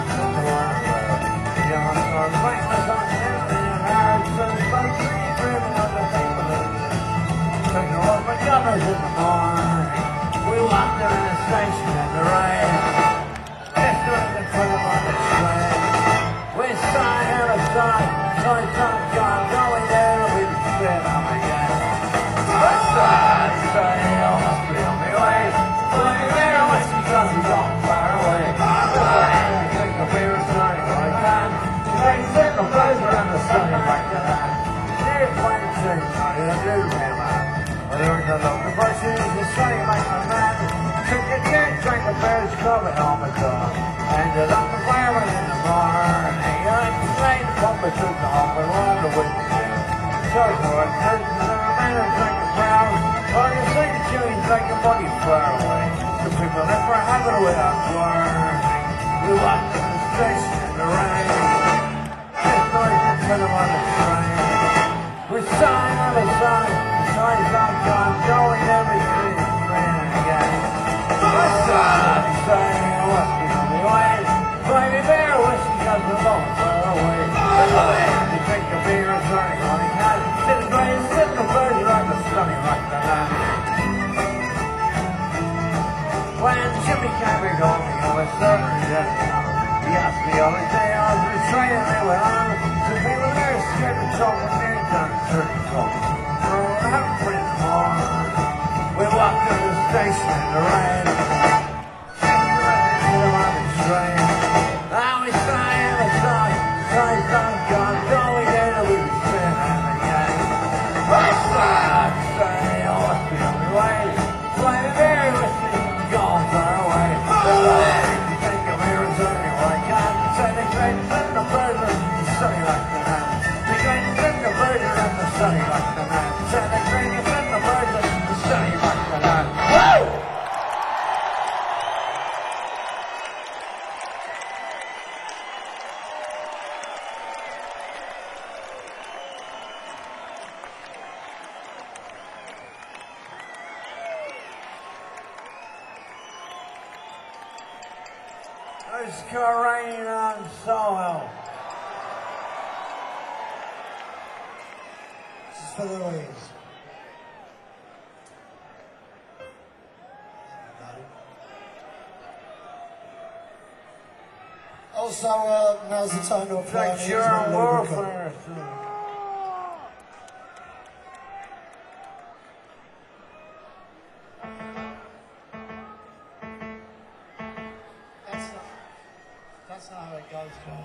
Young on breakfast on Henry and Harrison, but three driven on the table. Taking a lot of pajamas in the morning. We walked in the station in the rain. Just doing the front of on the train. We side out of sight, noise on John, going there we spit on again. West side, say, oh, must be on my way. Like there, what's because he's on far away. We drink a beer and starting like that. They circle pleasure and the sun is like that. Dear plain thing, I do remember. When you're the love, the bushes, the sunny like a man. Took a drink, drank a beer's cover on my dog. Ended up the fireman in the barn. I explained the pumper took the hop and rolled the with the tail. So for it, as the man is like a crowd. Well, you say the chili's like a buggy far away. The people never have it without warning. We walked to the station in the rain. Just noise and put them on the train. We sang on the side, the sign's not gone, going every street is raining again. West side, saying, I must be on the way. Baby bear, whiskey, cause we're both far away. You drink a beer and turning on the cat. Sit and play, sit in the bird, you like the sunny like the land. When Jimmy Carrey told me I was certainly dead now, he asked me all the day I was betraying me went on. Some people there scared to talk with me down the turkey talk. So I haven't put it on. We walked to the station in the rain. Hit him on the train. Now we fly in the sun. Sun's not gone. Going there to be spinning again. West side, say, I must be on the way. Flying very with me, gone far away. You think I'm here and turning like God. Say the greatest in the pleasure, the sunny like the night. The greatest in the pleasure and the sunny like the night. Say the greatest in the pleasure, the sunny like the night. Woo! It's raining on Soho. This is for Louise. Also, uh, now's the time to apply Like the you're intimate on lubricant. warfare. too. That's not, that's not how it goes, John.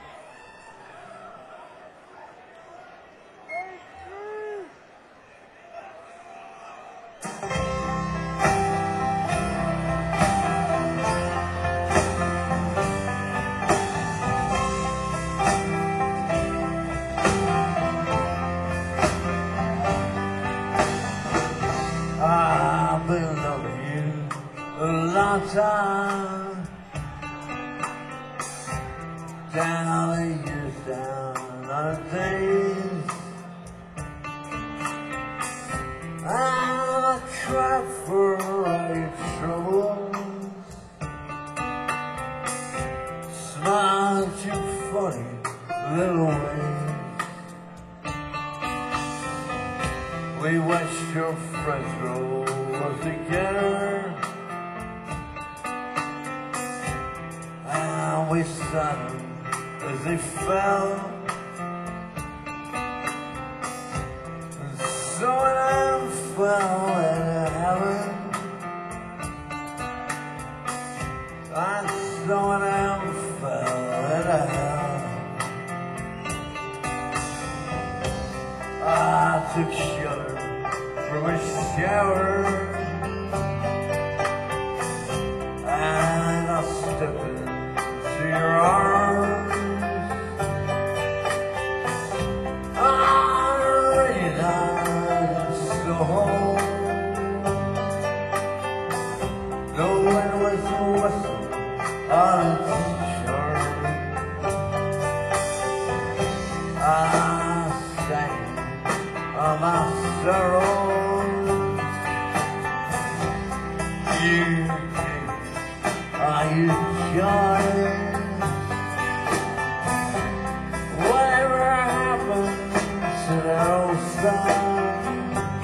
I've been loving you a long time. Down the years, down the days. I'm a trap for all your troubles. Smile at your funny little ways. We watched your friends grow up together, and we saw them as they fell. And some of them fell into heaven, and some of them fell into hell. I took shelter from a shower, and I stepped into your arms. I realized the home. The wind was whistling on its charm. I sang of my sorrows. You came, are you joyous? Whatever happened to that old song?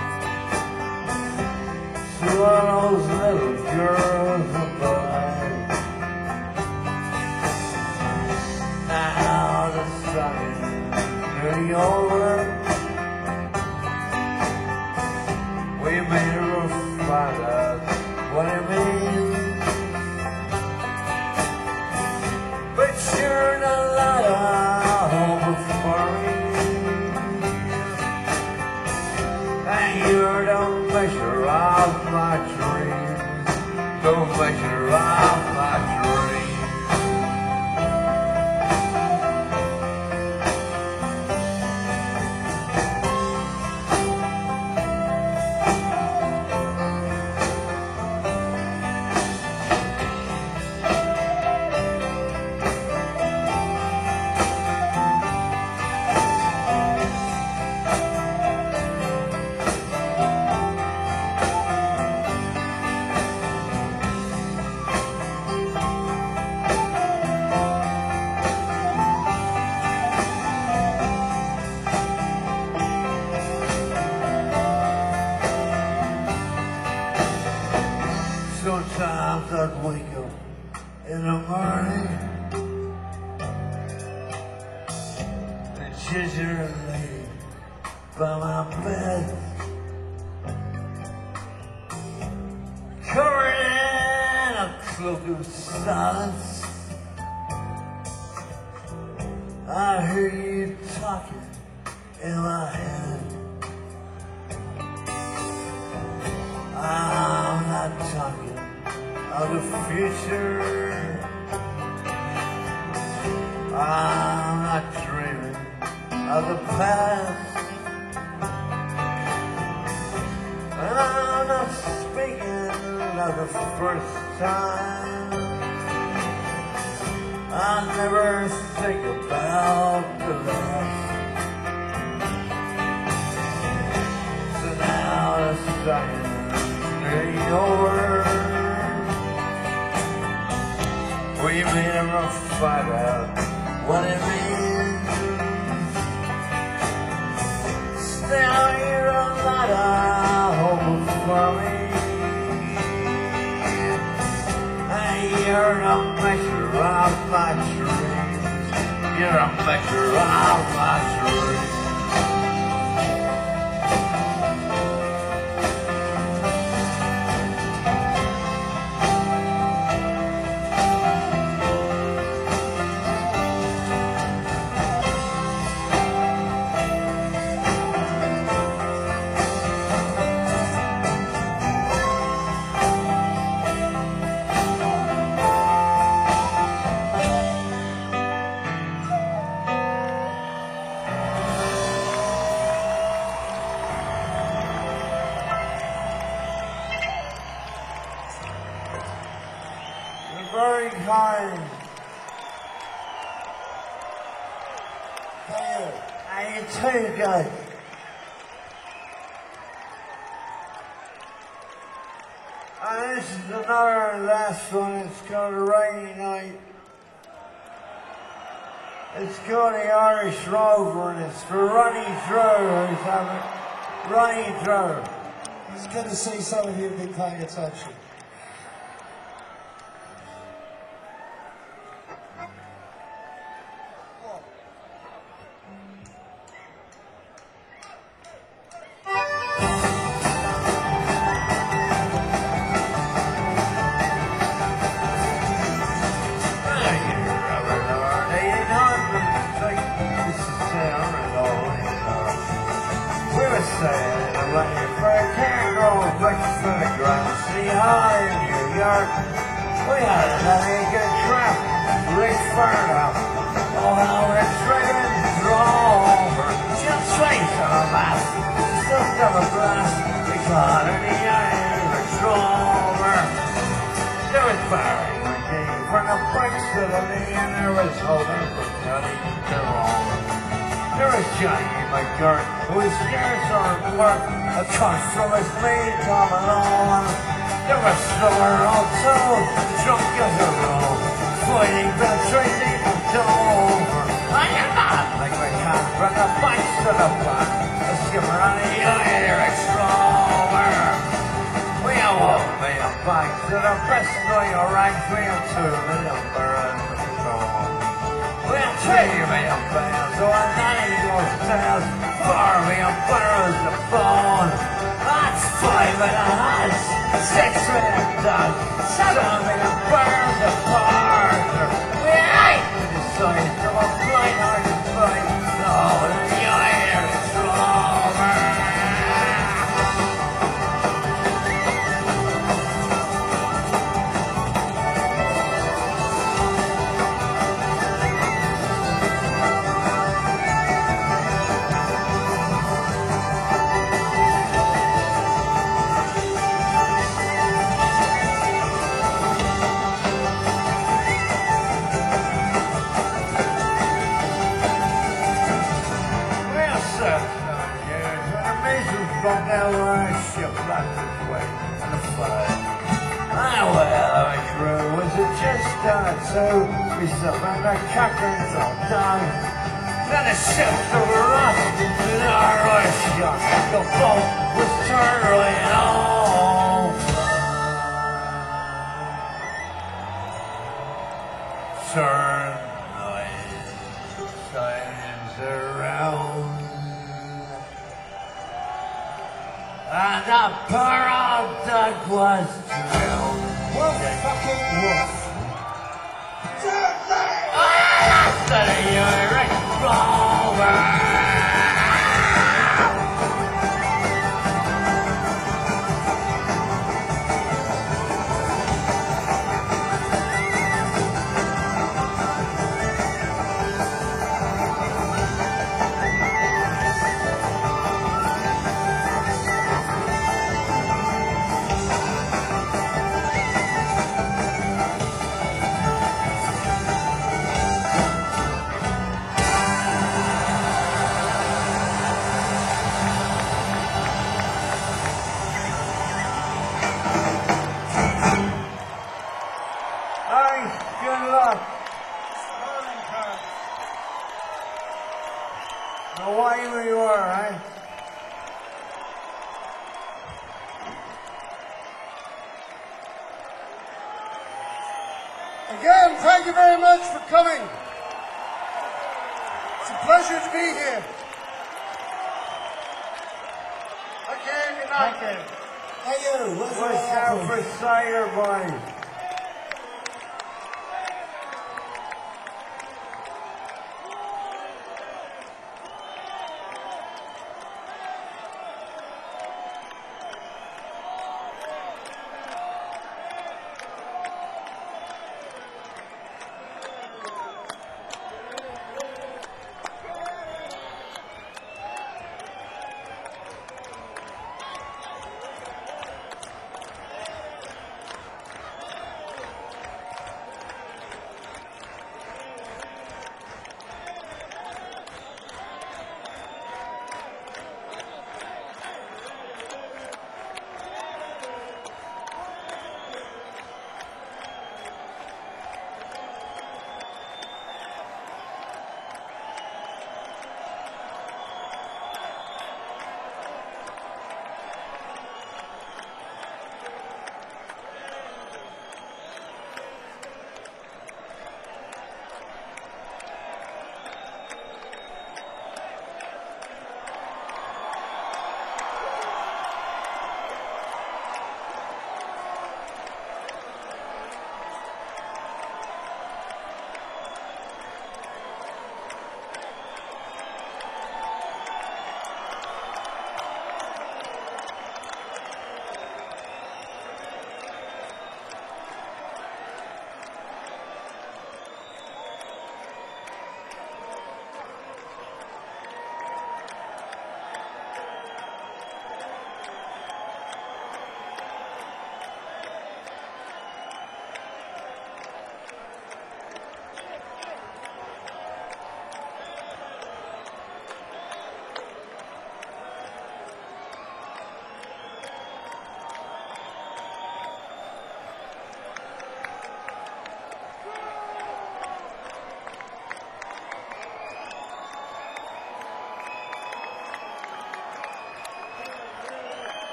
To all those little girls and boys. Now the sun is nearly over. We made a rough find out what it means, but you're not let out home for me, and you're the measure of my dreams, the measure of my dreams. Sometimes I'd wake up in the morning and gingerly by my bed, covered in a cloak of silence. I hear you talking in my head. I'm not talking of the future. I'm not dreaming of the past. And I'm not speaking of the first time. I never think about the last. So now the sun is over. We made a rough fight out what it means. Still you're a lot of hope for me, and you're a measure of my dreams. You're a measure of my dreams. Very kind. Thank you. I tell you guys, and this is another last one. It's called A Rainy Night. It's called The Irish Rover, and it's for Ronnie Drew, who's having Ronnie Drew. It's good to see some of you have been paying attention. We had another good trip. Rich Furno. Oh, how it's driven over. Just face on a map. Stuck up a glass. We caught in the Irish Rover. There was Barry McGee from the bikes to the knee, and there was Hogan from Johnny to Rover. There was Johnny McGirt, who was scarce on work. A cut from his mate, Tom Malone. There was Slumber also, drunk as a roll, fighting the Tracy of Dover. I am not like my cat from the bikes to the back, a skimmer on the Irish Rover. We awoke me a bike to the best of your ranks, we have two million barrels of control. We have three million barrels, so a nine goes tails, four million barrels of bone. That's five and a half. Six million done, seven million barrels of parter. We ain't to decide from a blind-hearted fight. No, the Irish Rover. From there where I ship left its way in the flood. Ah, well, our crew was it just done it, so we suffered the captains all done. Then the ship overrun, and our rush shot, the boat was turning over. Turn the signs around. And the poor old duck was drilled. Wolf fucking wolf. Ah, that's the Irish Rover. Again, thank you very much for coming. It's a pleasure to be here. Okay, good night. Hey, you. Where's What's out for cider, boys?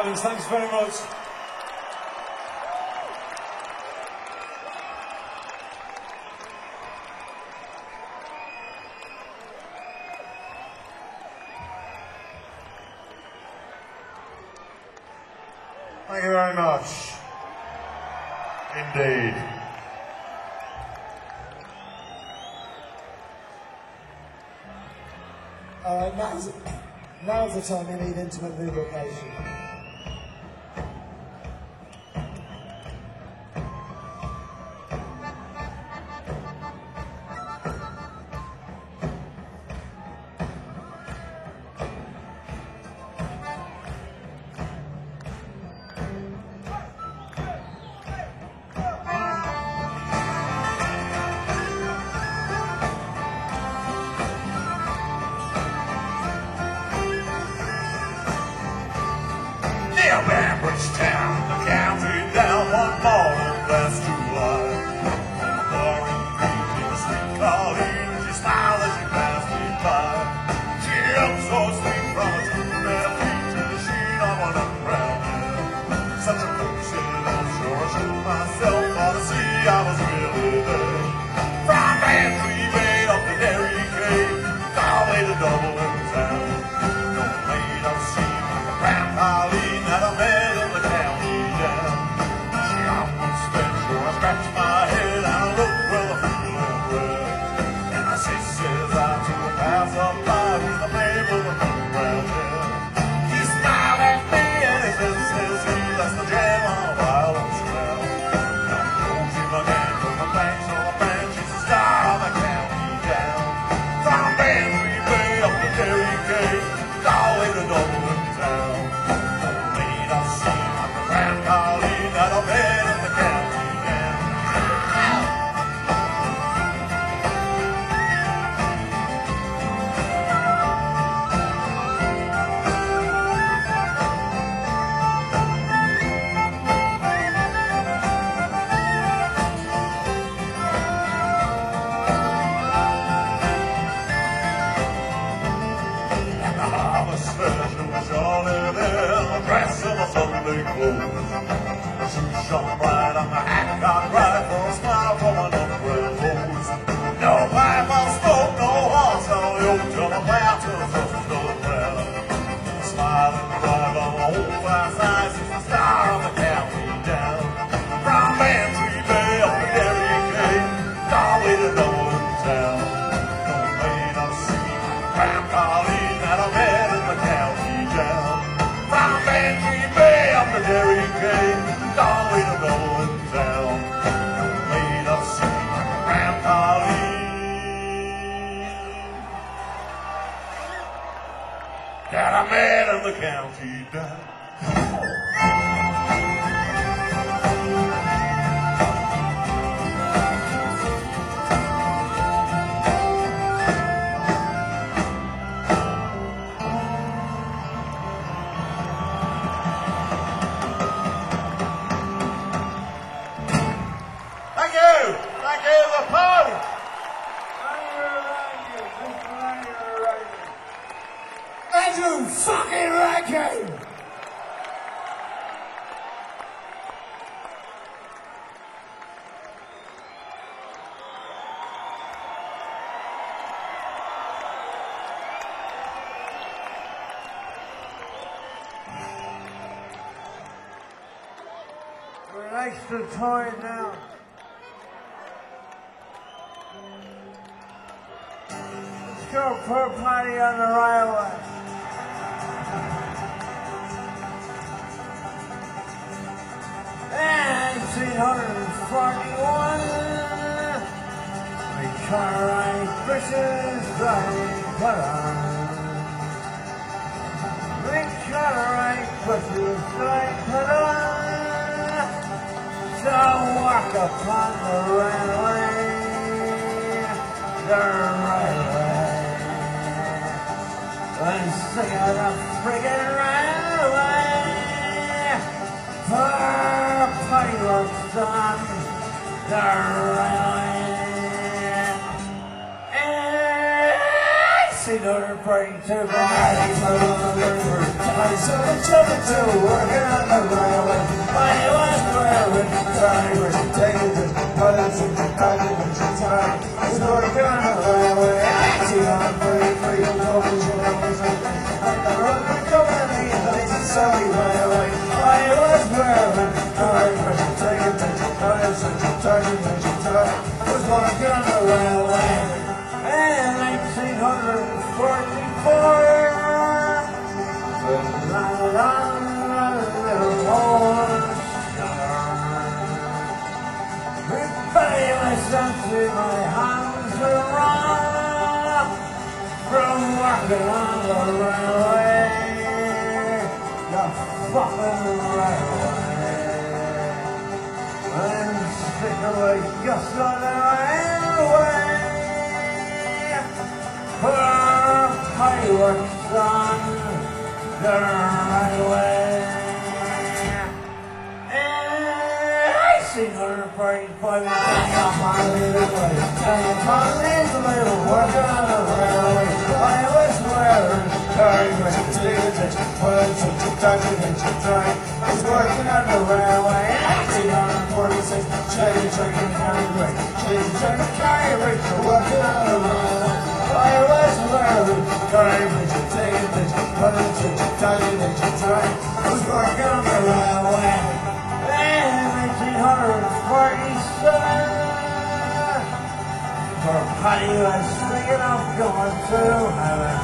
Havens. Thanks very much. Thank you very much. Indeed. All right, now's, now's the time you need intimate lubrication. Town, the county down one morning last July. On the bar in the creek in the street Colleen, she smiled as she passed me by. She looked so sweet from her two bare feet to the sheen of one brown hair. Such a coaxing little sure I shook myself for to see I was really there. From Bantry Bay up to Derry Cave, all the way to Dublin town. No maid I've seen like a brown Colleen that I met. Scratch my head and I look where the feeling red. And I say, says I to the passerby, who's the name of the moon round here. He smiled at me and he says, says he, that's the jam on a violence trail. Come closing again from the banks on the bench, she's the star of the county down. From Bantry Bay up to Derry Cave, all the way to Dublin town. The maid I've seen like a grand Colleen that I've met in the county. Sunday clothes. Her shoes shone bright on the hat got right for a smile from an umbrella hose. No pipe of smoke, no horse, no yoke till the plow to the first of the crowd. A smiling drive on the old glass eyes is the star of the county down. From Bantry Bay up to Derry Cave, all the way to Dublin town. No maid I've seen, Brown Colleen that I met in the county down. From Bantry Bay up to Derry Cave, all the way to Dublin town. No maid I've seen, Brown Colleen that I met in the county down. Andrew fucking Rankin! We're next to toy now. Let's go for a party on the railway. nineteen forty-one, we Cartwright britches driving put on. We Cartwright britches driving put on. So walk upon the railway, the railway, and sing of the friggin' railway. For pilots on the railway, and see her party to the night, so on the river. I saw the children too, working on the railway. I was wearing drivers, taking the brothers and the cousins and time. I was working on the railway. I see on the free, free, always, always, on the road, we're coming to me, and I see somebody right away. I was wearing drivers, taking the brothers and the cousins and time. I was working on the railway. In nineteen forty-four, with my long, little horse, repay myself to my hands around from working on the railway, the fucking railway, and stick away just on the railway. Fireworks on the railway. And I seen her party for me. I got my little way. I got my little little working on the railway. I was wearing fireworks and stitches, words and documents and trying. I was working on the railway. I seen her on forty-six, changing, checking, carrying break. Changing, checking, carrying break. Working on the railway. I was wearing garbage and taking pictures, running to Italian and trying. I was working on the railway in nineteen forty-seven. For a party I was thinking of going to heaven.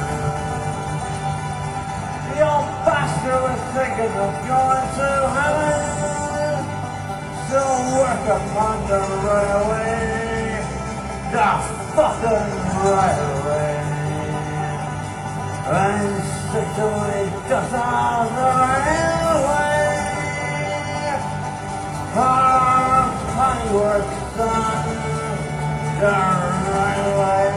The old bastard was thinking of going to heaven. So work upon the railway. The fucking railway. And stick away just on the railway. For fireworks on the railway.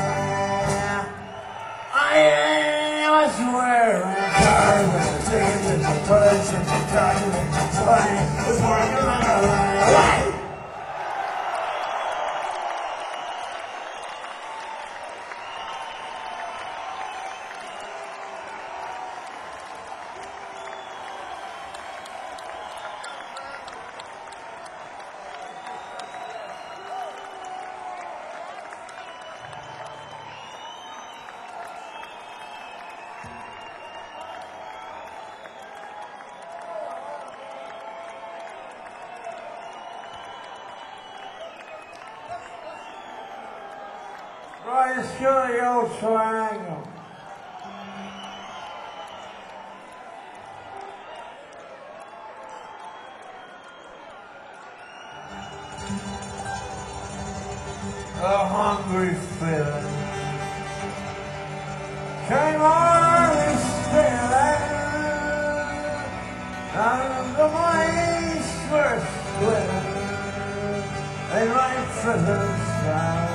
I was wearing garbage, taking the place and documents, so I was working on the railway. Right, let's go to the old triangle. A hungry feeling came on me stealing, and the mice were swimming in my prison cell.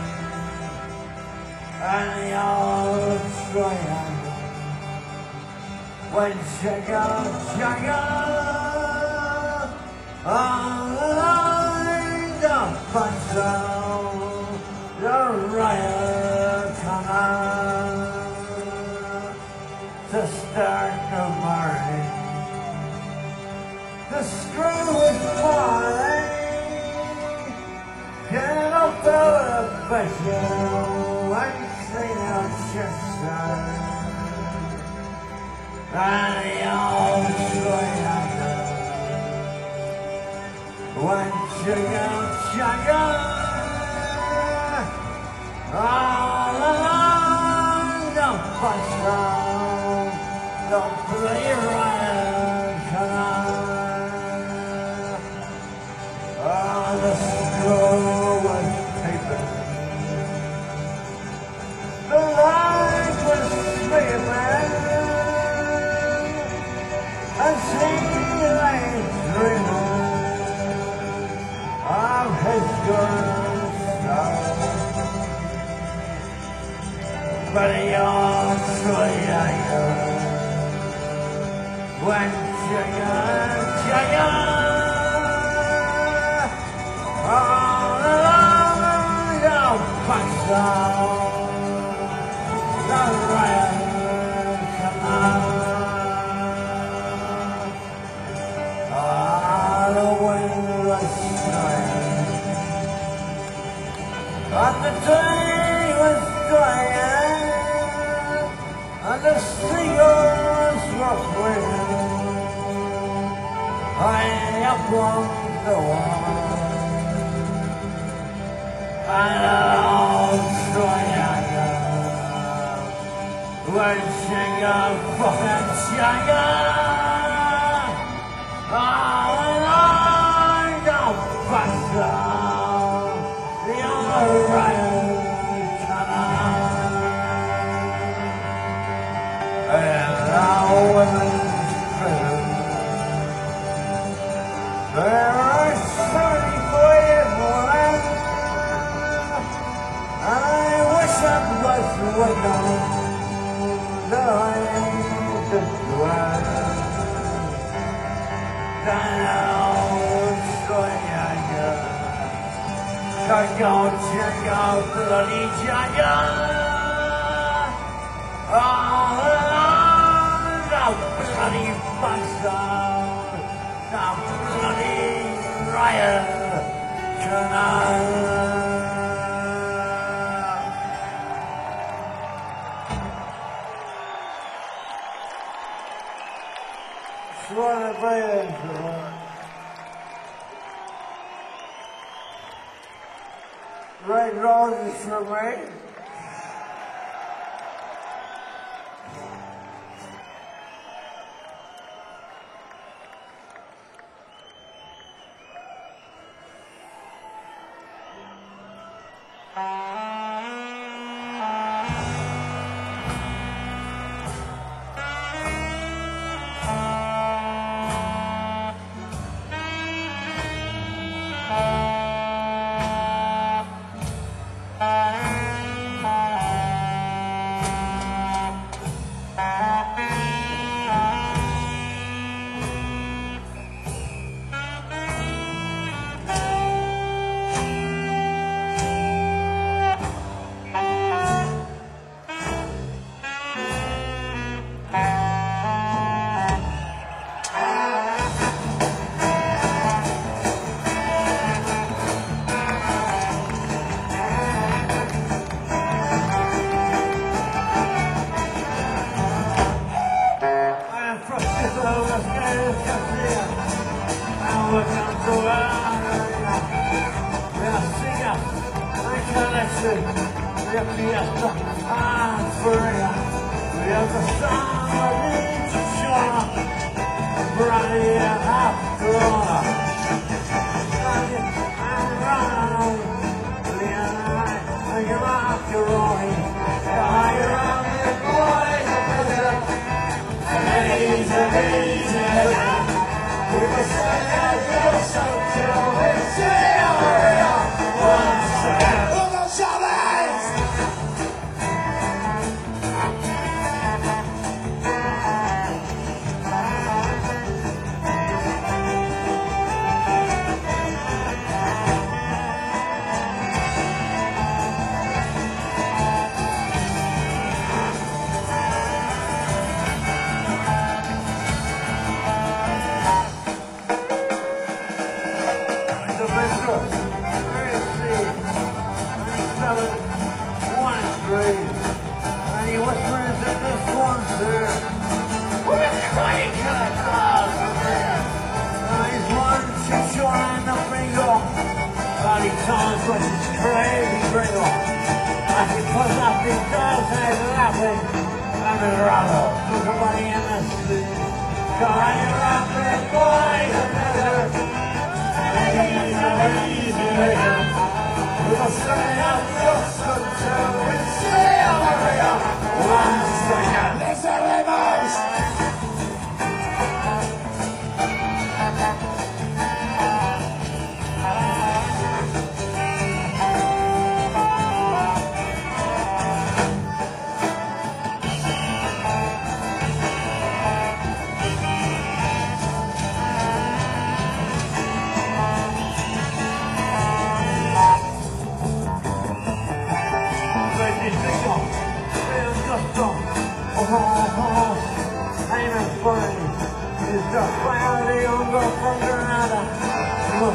And the old triangle went jiggle, jiggle on the line of patrol, the riot canal to start the morning. The screw was falling, get up out of bed, clean out your side, and the old triangle went jiggle, jiggle all along the patrol, the bloody riot canal. Oh, the screw was paper. The light was sleeping as he lay dreaming of his good stuff. But the old triangle went jiggle, jiggle all along the patrol. was dying. And the day was dying, and the seagulls were flying high upon the wall. And I'll Australia when she got fucking shaggy. Oh, and I got faster, the other right canal. And our women's prison, there are seventy-four years left. I wish I was with them, dying to dwell. Down, so yeah, yeah. Check out, check out, bloody jaga. Oh, the bloody bastard, the bloody riot canal. What a brilliant one. Red roses for me.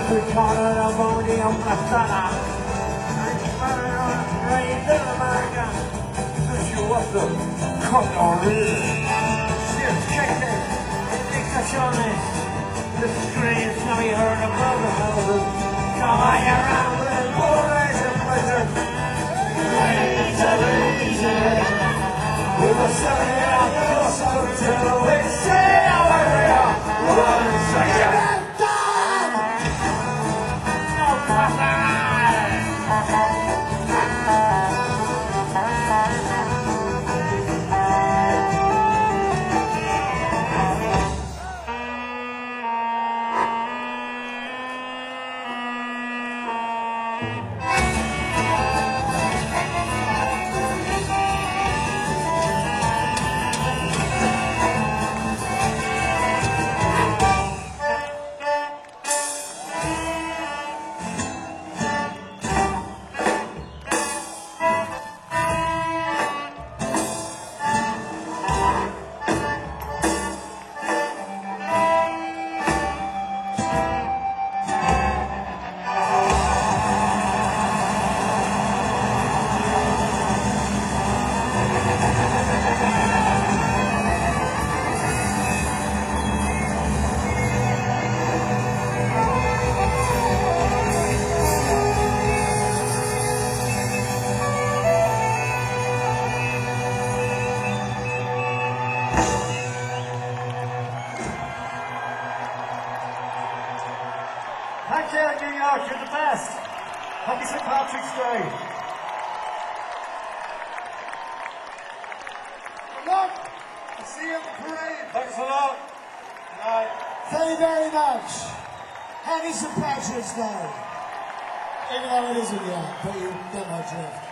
every corner of body on the stunner. I'm smiling on a train to America. Since you was the connery. She's kicking, it's a showing. The screams can be heard above the houses. Coming around with boys and pleasure. It's a reason. We were selling out the hospital. We say our way up. One second. No passing. Thank you, New York, you're the best. Happy Saint Patrick's Day. Good luck. I'll see you at the parade. Thanks a lot. Good night. Thank you very much. Happy Saint Patrick's Day. Even though it isn't yet, but you get my drift.